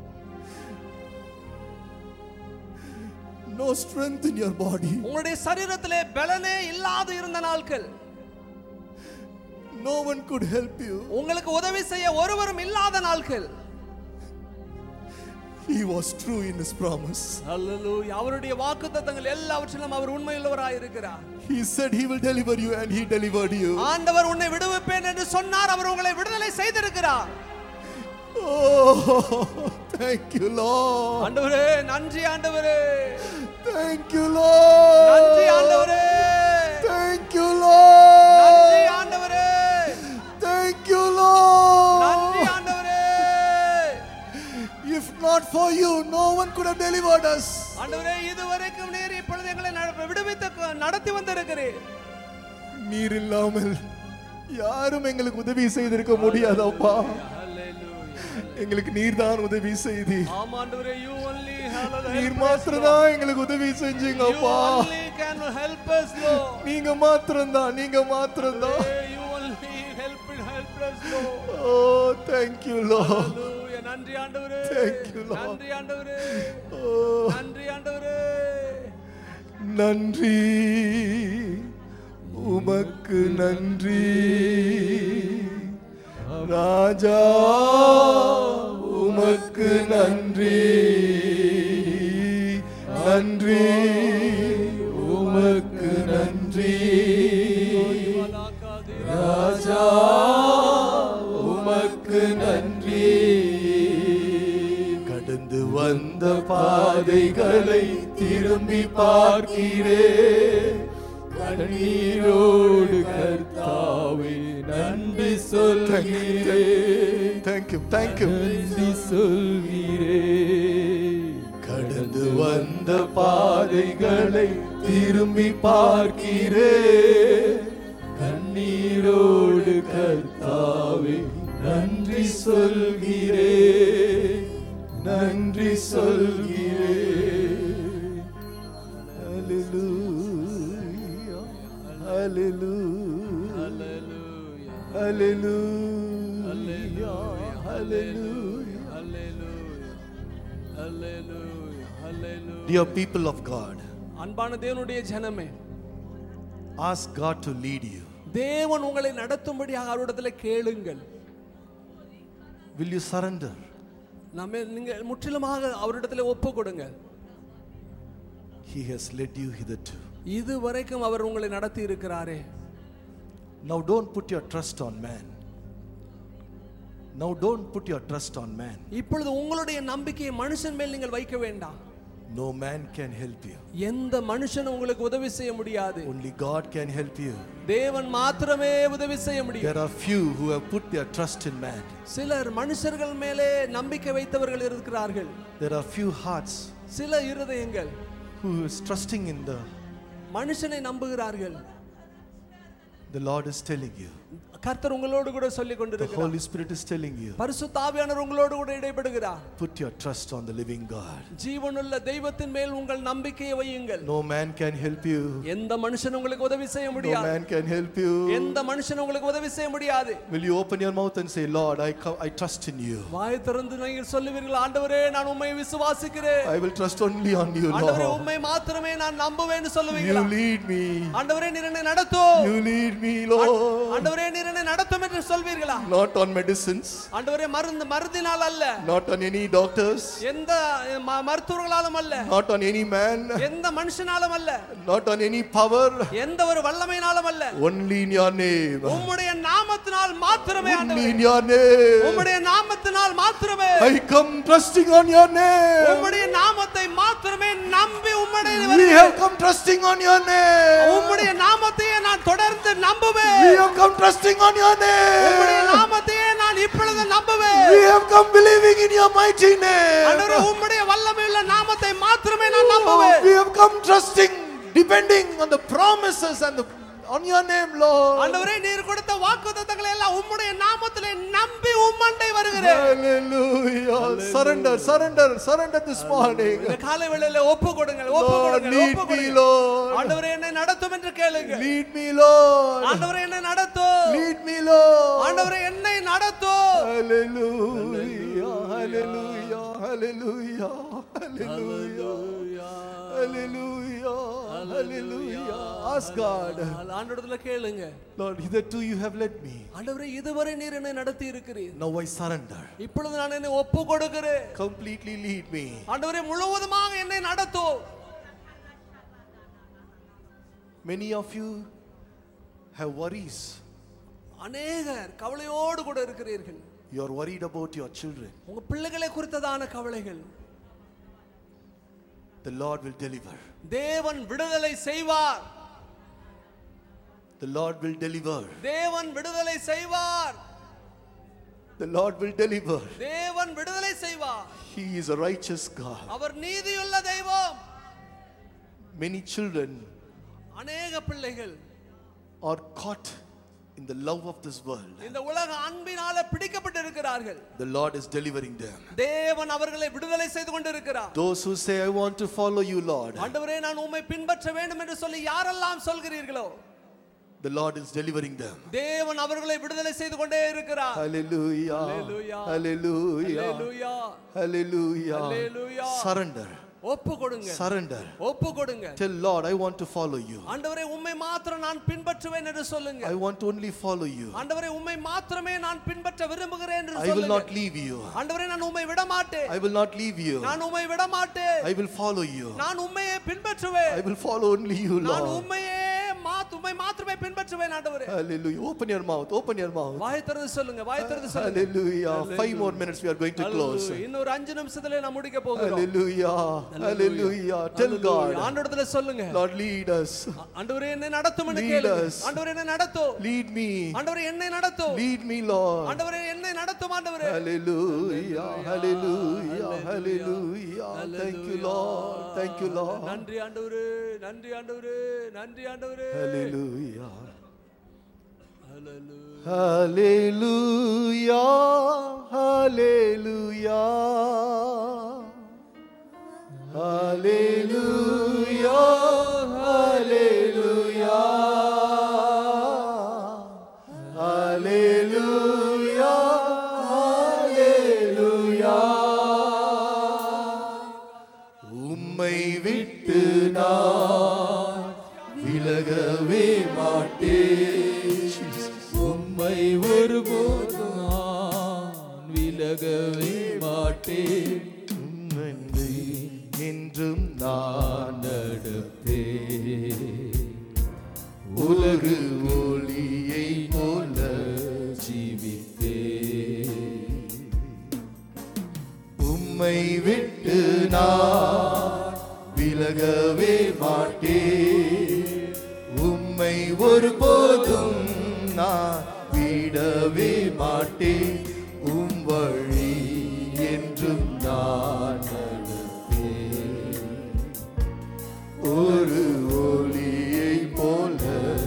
No strength in your body. உங்களுடைய சரீரத்திலே பலனே இல்லாது இருந்த நாட்கள். No one could help you. உங்களுக்கு உதவி செய்ய ஒருவரும் இல்லாத நாட்கள். He was true in his promise. அல்லேலூயா. அவருடைய வாக்குத்தத்தங்கள் எல்லாவற்றிலும் அவர் உண்மையுள்ளவராய் இருக்கிறார். He said he will deliver you and he delivered you. ஆண்டவர் உன்னை விடுவிப்பேன் என்று சொன்னார். அவர் உங்களை விடுதலை செய்திருக்கிறார். Oh, thank you, Lord. ஆண்டவரே நன்றி ஆண்டவரே. Thank you, Lord. நன்றி ஆண்டவரே. Thank you, Lord. நன்றி ஆண்டவரே. Thank you, Lord. நன்றி ஆண்டவரே. If not for you, no one could have delivered us. ஆண்டவரே இதுவரைக்கும் நீர் இப்பொழுது எங்களை விடுவித்து நடத்தி வந்திருக்கிறீர். நீர் இல்லாமல் யாரும் எங்களுக்கு உதவி செய்திருக்க முடியாதப்பா. எங்களுக்கு நீர் தான் உதவி செய்தி. ஆமா ஆண்டவரே, you only நீர் மாத்திரம் தான் எங்களுக்கு உதவி செஞ்சீங்கப்பா. You only can help us, Lord. நீங்க மாத்திரம் தான், நீங்க மாத்திரம் தான். You only help us, Lord. Oh, thank you, Lord. Hallelujah. நன்றி ஆண்டவரே. Thank you, Lord. நன்றி ஆண்டவரே. Oh, நன்றி ஆண்டவரே. நன்றி உமக்கு நன்றி ராஜா, உமக்கு நன்றி. நன்றி உமக்கு நன்றி ராஜா, உமக்கு நன்றி. கடந்து வந்த பாதைகளை திரும்பி பார்க்கிறேன். கண்ணீரோடு கர்த்தாவே நன்றி சொல்கிறேன். Thank you, thank you. நன்றி சொல்கிறேன். கடந்து வந்த பாதைகளை திரும்பி பார்க்கிறேன். கண்ணீரோடு கர்த்தாவே நன்றி சொல்கிறேன். நன்றி சொல்கிறேன். Hallelujah, hallelujah, hallelujah, hallelujah, hallelujah. Dear people of God, அன்பான தேவனுடைய ஜனமே, ask God to lead you. தேவன் உங்களை நடத்தும்படியாக அவரிடத்தில் கேளுங்கள். Will you surrender? நீங்க முற்றிலுமாக அவரிடத்தில் ஒப்பு கொடுங்க. He has led you hitherto. இதுவரைக்கும் அவர் உங்களை நடத்தி இருக்கிறாரே. Now don't put your trust on man. Now don't put your trust on man. இப்பொழுது உங்களுடைய நம்பிக்கையை மனுஷன் மேல் நீங்கள் வைக்க வேண்டாம். No man can help you. எந்த மனுஷனும் உங்களுக்கு உதவி செய்ய முடியாது. Only God can help you. தேவன் மாத்திரமே உதவி செய்ய முடியும். There are few who have put their trust in man. சிலர் மனுஷர்கள் மேலே நம்பிக்கை வைத்தவர்கள் இருக்கிறார்கள். There are few hearts சில இருதயங்கள் who is trusting in the மனுஷனை நம்புகிறார்கள். The Lord is telling you. கர்த்தர் உங்களோடு கூட சொல்லிக் The கொண்டிருக்கிறார். Holy Spirit is telling you. பரிசுத்த ஆவியானவர் உங்களோடு கூட இடைப்படுகிறார். Put your trust on the living God. ஜீவனுள்ள தெய்வத்தின் மேல் உங்கள் நம்பிக்கையை வையுங்கள். No man can help you. எந்த மனுஷனும் உங்களுக்கு உதவி செய்ய No முடியாது. man can help you. எந்த மனுஷனும் உங்களுக்கு உதவி செய்ய முடியாது. Will you open your mouth and say, Lord, I trust in you. வாய் திறந்து நீங்கள் சொல்லுவீர்கள், ஆண்டவரே நான் உம்மை விசுவாசிக்கிறேன். I will trust only on you, ஆண்டவரே Lord. உம்மை மாத்திரமே நான் நம்புவேன்னு You சொல்லுவீங்களா? lead me. ஆண்டவரே நீர் என்னை நடத்தும். You lead me, Lord. ஆண்டவரே நீர் என்னை நடத்தும் என்று சொல்வீர்களா? Not on medicines. ஆண்டவரே மருந்தினால் அல்ல. Not on any doctors. எந்த மருத்துவர்களாலும் அல்ல. Not on any man. எந்த மனுஷனாலும் அல்ல. Not on any power. எந்த ஒரு வல்லமையினாலும் அல்ல. Only in your name. உம்முடைய நாமத்தினால் மாத்திரமே Only ஆண்டவரே. in your name. உம்முடைய நாமத்தினால் மாத்திரமே. I come trusting on your name. உம்முடைய நாமத்தை மாத்திரமே நம்பி உம்முடைய We have come trusting on your name. உம்முடைய நாமத்தையே நான் தொடர்ந்து நம்புவேன். We have come trusting on your உம்முடைய name. நாமத்தையே நான் இப்பொழுது நம்புவேன். We have come believing in your mighty ஆண்டவரே name. உம்முடைய வல்லமையுள்ள நாமத்தை மாத்திரமே நான் நம்புவேன். We have come trusting, depending on the promises and on your name, Lord. ஆண்டவரே நீர் கொடுத்த வாக்குத்தத்தங்களை எல்லாம் உம்முடைய நாமத்திலே நம்பி உம்மண்டை வருகிறேன். Hallelujah. Surrender, surrender, surrender this morning. இந்த காலை வேளையில ஒப்பு கொடுங்கள், Lord, lead me, Lord. ஆண்டவரே என்னை நடத்தும் என்று கேளுங்க. Lead me, Lord. ஆண்டவரே என்னை நடத்தும். Lead me, Lord. ஆண்டவரே என்னை நடத்தும். Hallelujah, hallelujah, hallelujah, hallelujah, hallelujah, hallelujah. Ask God. ஆண்டவரிடத்துல கேளுங்க. Lord, hitherto you have led me. ஆண்டவரே இதுவரை நீர் என்னை நடத்தி இருக்கிறீர். Now I surrender. இப்பொழுது நான் என்னை ஒப்பு கொடுக்கிறேன். Completely lead me. ஆண்டவரே முழுவதுமாக என்னை நடத்தும். Many of you have worries. அநேகர் கவலையோடு கூட இருக்கிறீர்கள். You are worried about your children. உங்க பிள்ளைகளை குறித்ததான கவலைகள். The Lord will deliver. தேவன் விடுதலை செய்வார். The Lord will deliver. தேவன் விடுதலை செய்வார். The Lord will deliver. தேவன் விடுதலை செய்வார். He is a righteous God. அவர் நீதியுள்ள தெய்வம். Many children அநேக பிள்ளைகள் are caught in the love of this world. இந்த உலக அன்பினால பிடிக்கப்பட்டிருக்கிறார்கள். The Lord is delivering them. தேவன் அவர்களை விடுதலை செய்து கொண்டிருக்கிறார். Those who say, I want to follow you, Lord. ஆண்டவரே நான் உம்மை பின்பற்ற வேண்டும் என்று சொல்லி யாரெல்லாம் சொல்கிறீர்களோ The Lord is delivering them. தேவன் அவர்களை விடுதலை செய்து கொண்டே இருக்கிறார். Hallelujah. Hallelujah. Hallelujah. Hallelujah. Hallelujah. Hallelujah. Surrender. ஒப்பு கொடுங்க. Surrender. ஒப்பு கொடுங்க. Tell Lord, I want to follow you. ஆண்டவரே உம்மை மாத்திரம் நான் பின்பற்றுவேன் என்று சொல்லுங்க. I want to only follow you. ஆண்டவரே உம்மை மாத்திரமே நான் பின்பற்ற விரும்புகிறேன் என்று I will சொல்லுங்க. not leave you. ஆண்டவரே நான் உம்மை விட மாட்டேன். I will not leave you. நான் உம்மை விட மாட்டேன். I will follow you. நான் உம்மையே பின்பற்றுவேன். I will follow only you, நான் Lord. உம்மையே உம்மை மாத்திரமே பின்பற்றுவேன் ஆண்டவரே. Hallelujah. Open your mouth. Open your mouth. வாய் திறந்து சொல்லுங்க. வாய் திறந்து சொல்லுங்க. Hallelujah. 5 more minutes we are going to close. இன்னொரு 5 நிமிஷத்துல நான் முடிக்க போகிறோம். Hallelujah. Hallelujah. Tell God. ஆண்டவரிடத்துல சொல்லுங்க. Lord, lead us. ஆண்டவரே என்னை நடத்தும் என்று கேளுங்க. ஆண்டவரே என்னை நடத்தும். Lead me. ஆண்டவரே என்னை நடத்தும். Lead me, Lord. ஆண்டவரே என்னை நடத்தும் ஆண்டவரே. Hallelujah. Hallelujah. Hallelujah. Thank you, Lord. Thank you, Lord. நன்றி ஆண்டவரே. நன்றி ஆண்டவரே. நன்றி ஆண்டவரே. Hallelujah. Hallelujah. Hallelujah. Hallelujah. Hallelujah. Hallelujah. Hallelujah. Hallelujah. உம்மை விட்டு நான் விலகவே மாட்டேன். உம்மை ஒருபோதும் நான் விலகவே மாட்டேன். உம்மை என்றும் நான் நடப்பேன். ஒரு ஒளியை போல ஜீவிப்பேன். உம்மை விட்டு நான் விலகவே மாட்டேன். உம்மை ஒருபோதும் நான் விடவே மாட்டேன். உம் வழி என்றும் நான் நடப்பேன். ஒரு ஒளியை போல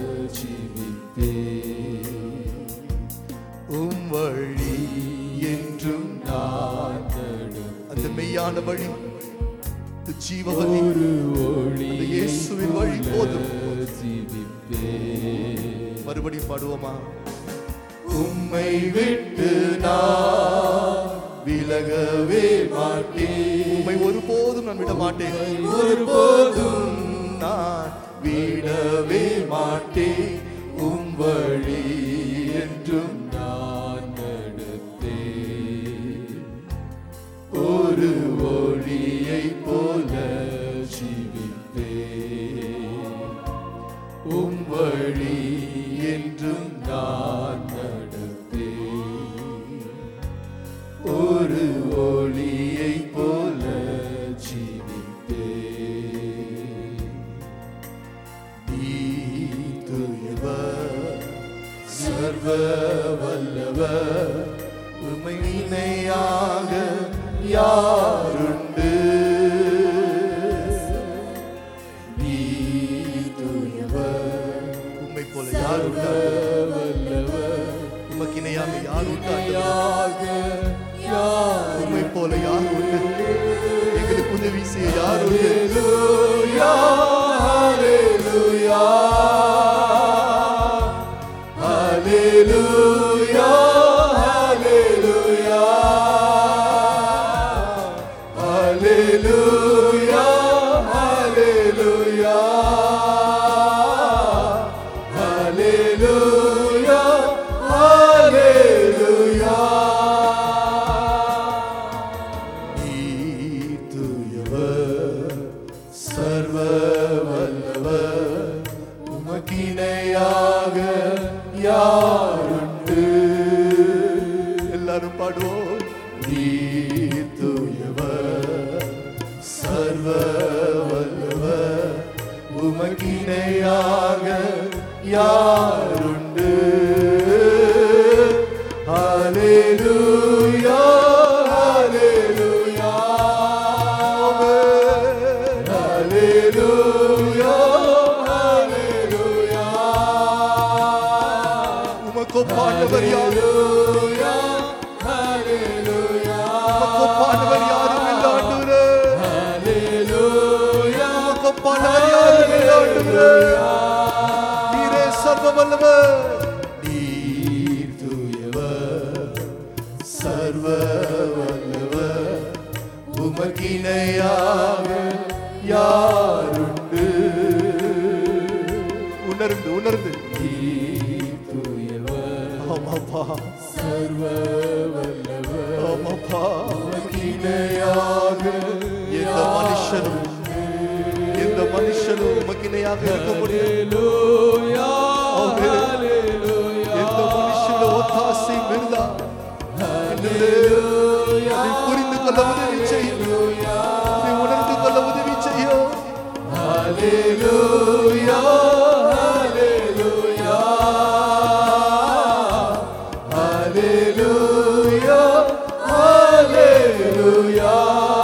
ஜீவிப்பேன். உம் வழி என்றும் நான் நடப்பேன். அந்த மெய்யான வழி, இந்த ஜீவ வழி, ஒரு ஒளி அந்த இயேசுவின் வழி போதும். ஜீவிப்பேன். மறுபடியும் பாடுவோமா? உம்மை விட்டு நான் விலகவே மாட்டேன். உம்மை ஒருபோதும் நான் விட மாட்டேன். ஒருபோதும் நான் விடவே மாட்டேன். உம் வழி என்றும் நான் நடப்பேன். ஒரு ஒளியை போல ஜீவிப்பேன். உம் வழி என்றும் நான் நடப்பேன். ஒரு ஒளியை போல ஜீவிப்பேன். நீ தூயவர், சர்வ வல்லவர், உம்மை இணையாக யாருண்டு? நீ தூயவர், உம்மை போல யாருண்டு? உமக்கு இணையாக யாருண்டு? உம்மை போல யாருண்டு? எங்களுக்கு உதவி செய்ய யாருண்டு? Hallelujah. Hallelujah. Hallelujah. Hallelujah. Hallelujah. Hallelujah. Hallelujah. நீர் தூயவர், சர்வ வல்லவர், உமக்கு இணையாக யாருண்டு? எல்லாரும் பாடுவோம். நீர் தூயவர், சர்வ வல்லவர், உமக்கிணையாக யாருண்டு? ஹல்லேலூயா, ஹல்லேலூயா, ஆமென். ஹல்லேலூயா, ஹல்லேலூயா, உமக்கொப்பானவர் யாரு? உமக்கொப்பானவர் யாரும் இல்லை ஆண்டவரே. உமக்கொப்பானவர் யாரும் இல்லை ஆண்டவரே. நீரே சர்வ வல்லவர். நீர் தூயவர், சர்வ வல்லவர், உமக்கிணையாக யாருண்டு? உணர்ந்து உணர்ந்து ஆமாப்பா, சர்வ வல்லவர், ஆமாப்பா, உமக்கிணையாக எந்த மனுஷனும் உமக்கிணையாக இருக்க முடியும். எந்த மனுஷன ஒத்தாசை இல்லா. நீ புரிந்து கொள்ள உதவி செய்யும், நீ உணர்ந்து கொள்ள உதவி செய்யும். ஹல்லேலூயா, ஹல்லேலூயா, ஹல்லேலூயா, ஹல்லேலூயா.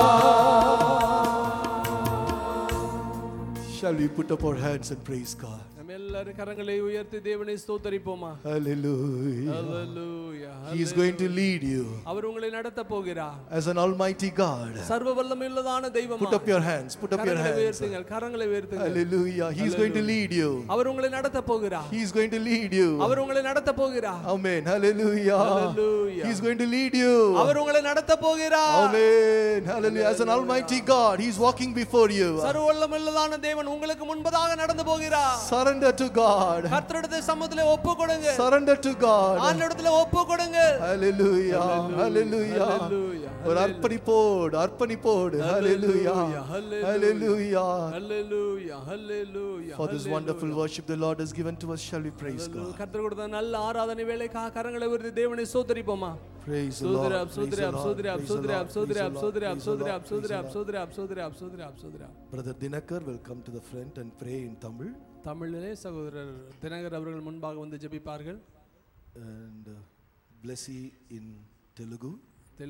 Shall we put up our hands and praise God? நம்ம எல்லாரும் கரங்களை உயர்த்தி தேவனை ஸ்தோத்திரிப்போமா? Hallelujah. Hallelujah. He is going to lead you அவர் உங்களை நடத்த போகிறார். as an almighty God. சர்வ வல்லமையுள்ளதான தெய்வமா. Put up your hands, put up your கரங்களை hands. உயர்த்துங்கள், கரங்களை உயர்த்துங்கள். Hallelujah. He is going to lead you. அவர் உங்களை நடத்த போகிறார். He is going to lead you. அவர் உங்களை நடத்த போகிறார். Amen. Hallelujah. Hallelujah. He is going to lead you. அவர் உங்களை நடத்த போகிறார். Amen. Hallelujah. As an almighty God, He is walking before you. சர்வ வல்லமையுள்ளதான தேவன் உங்களுக்கு முன்பதாக நடந்து போகிறார். Surrender to God. கர்த்தருடைய சமூகத்திலே ஒப்புக்கொடுங்க. Surrender to God. ஆண்டவரிடத்திலே ஒப்புக்கொடுங்க. Hallelujah. Hallelujah. ஒரு அர்ப்பணிப்போடு அர்ப்பணிப்போடு. Hallelujah. Hallelujah. Hallelujah. Hallelujah. For this wonderful worship the Lord has given to us, shall we praise God? கர்த்தர் கொடுத்த நல்ல ஆராதனை வேளைக்காக கரங்களை உயர்த்தி தேவனை ஸ்தோத்திரிப்போமா? Praise the Lord. சோதரப் சோதரப் Praise the சோதரப் Lord. சோதரப் சோதரப் Praise the சோதரப் Lord. சோதரப் Praise the சோதரப் Lord. சோதரப் சோதரப் சோதரப் சோதரப். Brother Dinakar will come to the front and pray in Tamil. தமிழிலே சகோதரர் தினகர் அவர்கள் முன்பாக வந்து ஜெபிப்பார்கள். And Blessy in Telugu.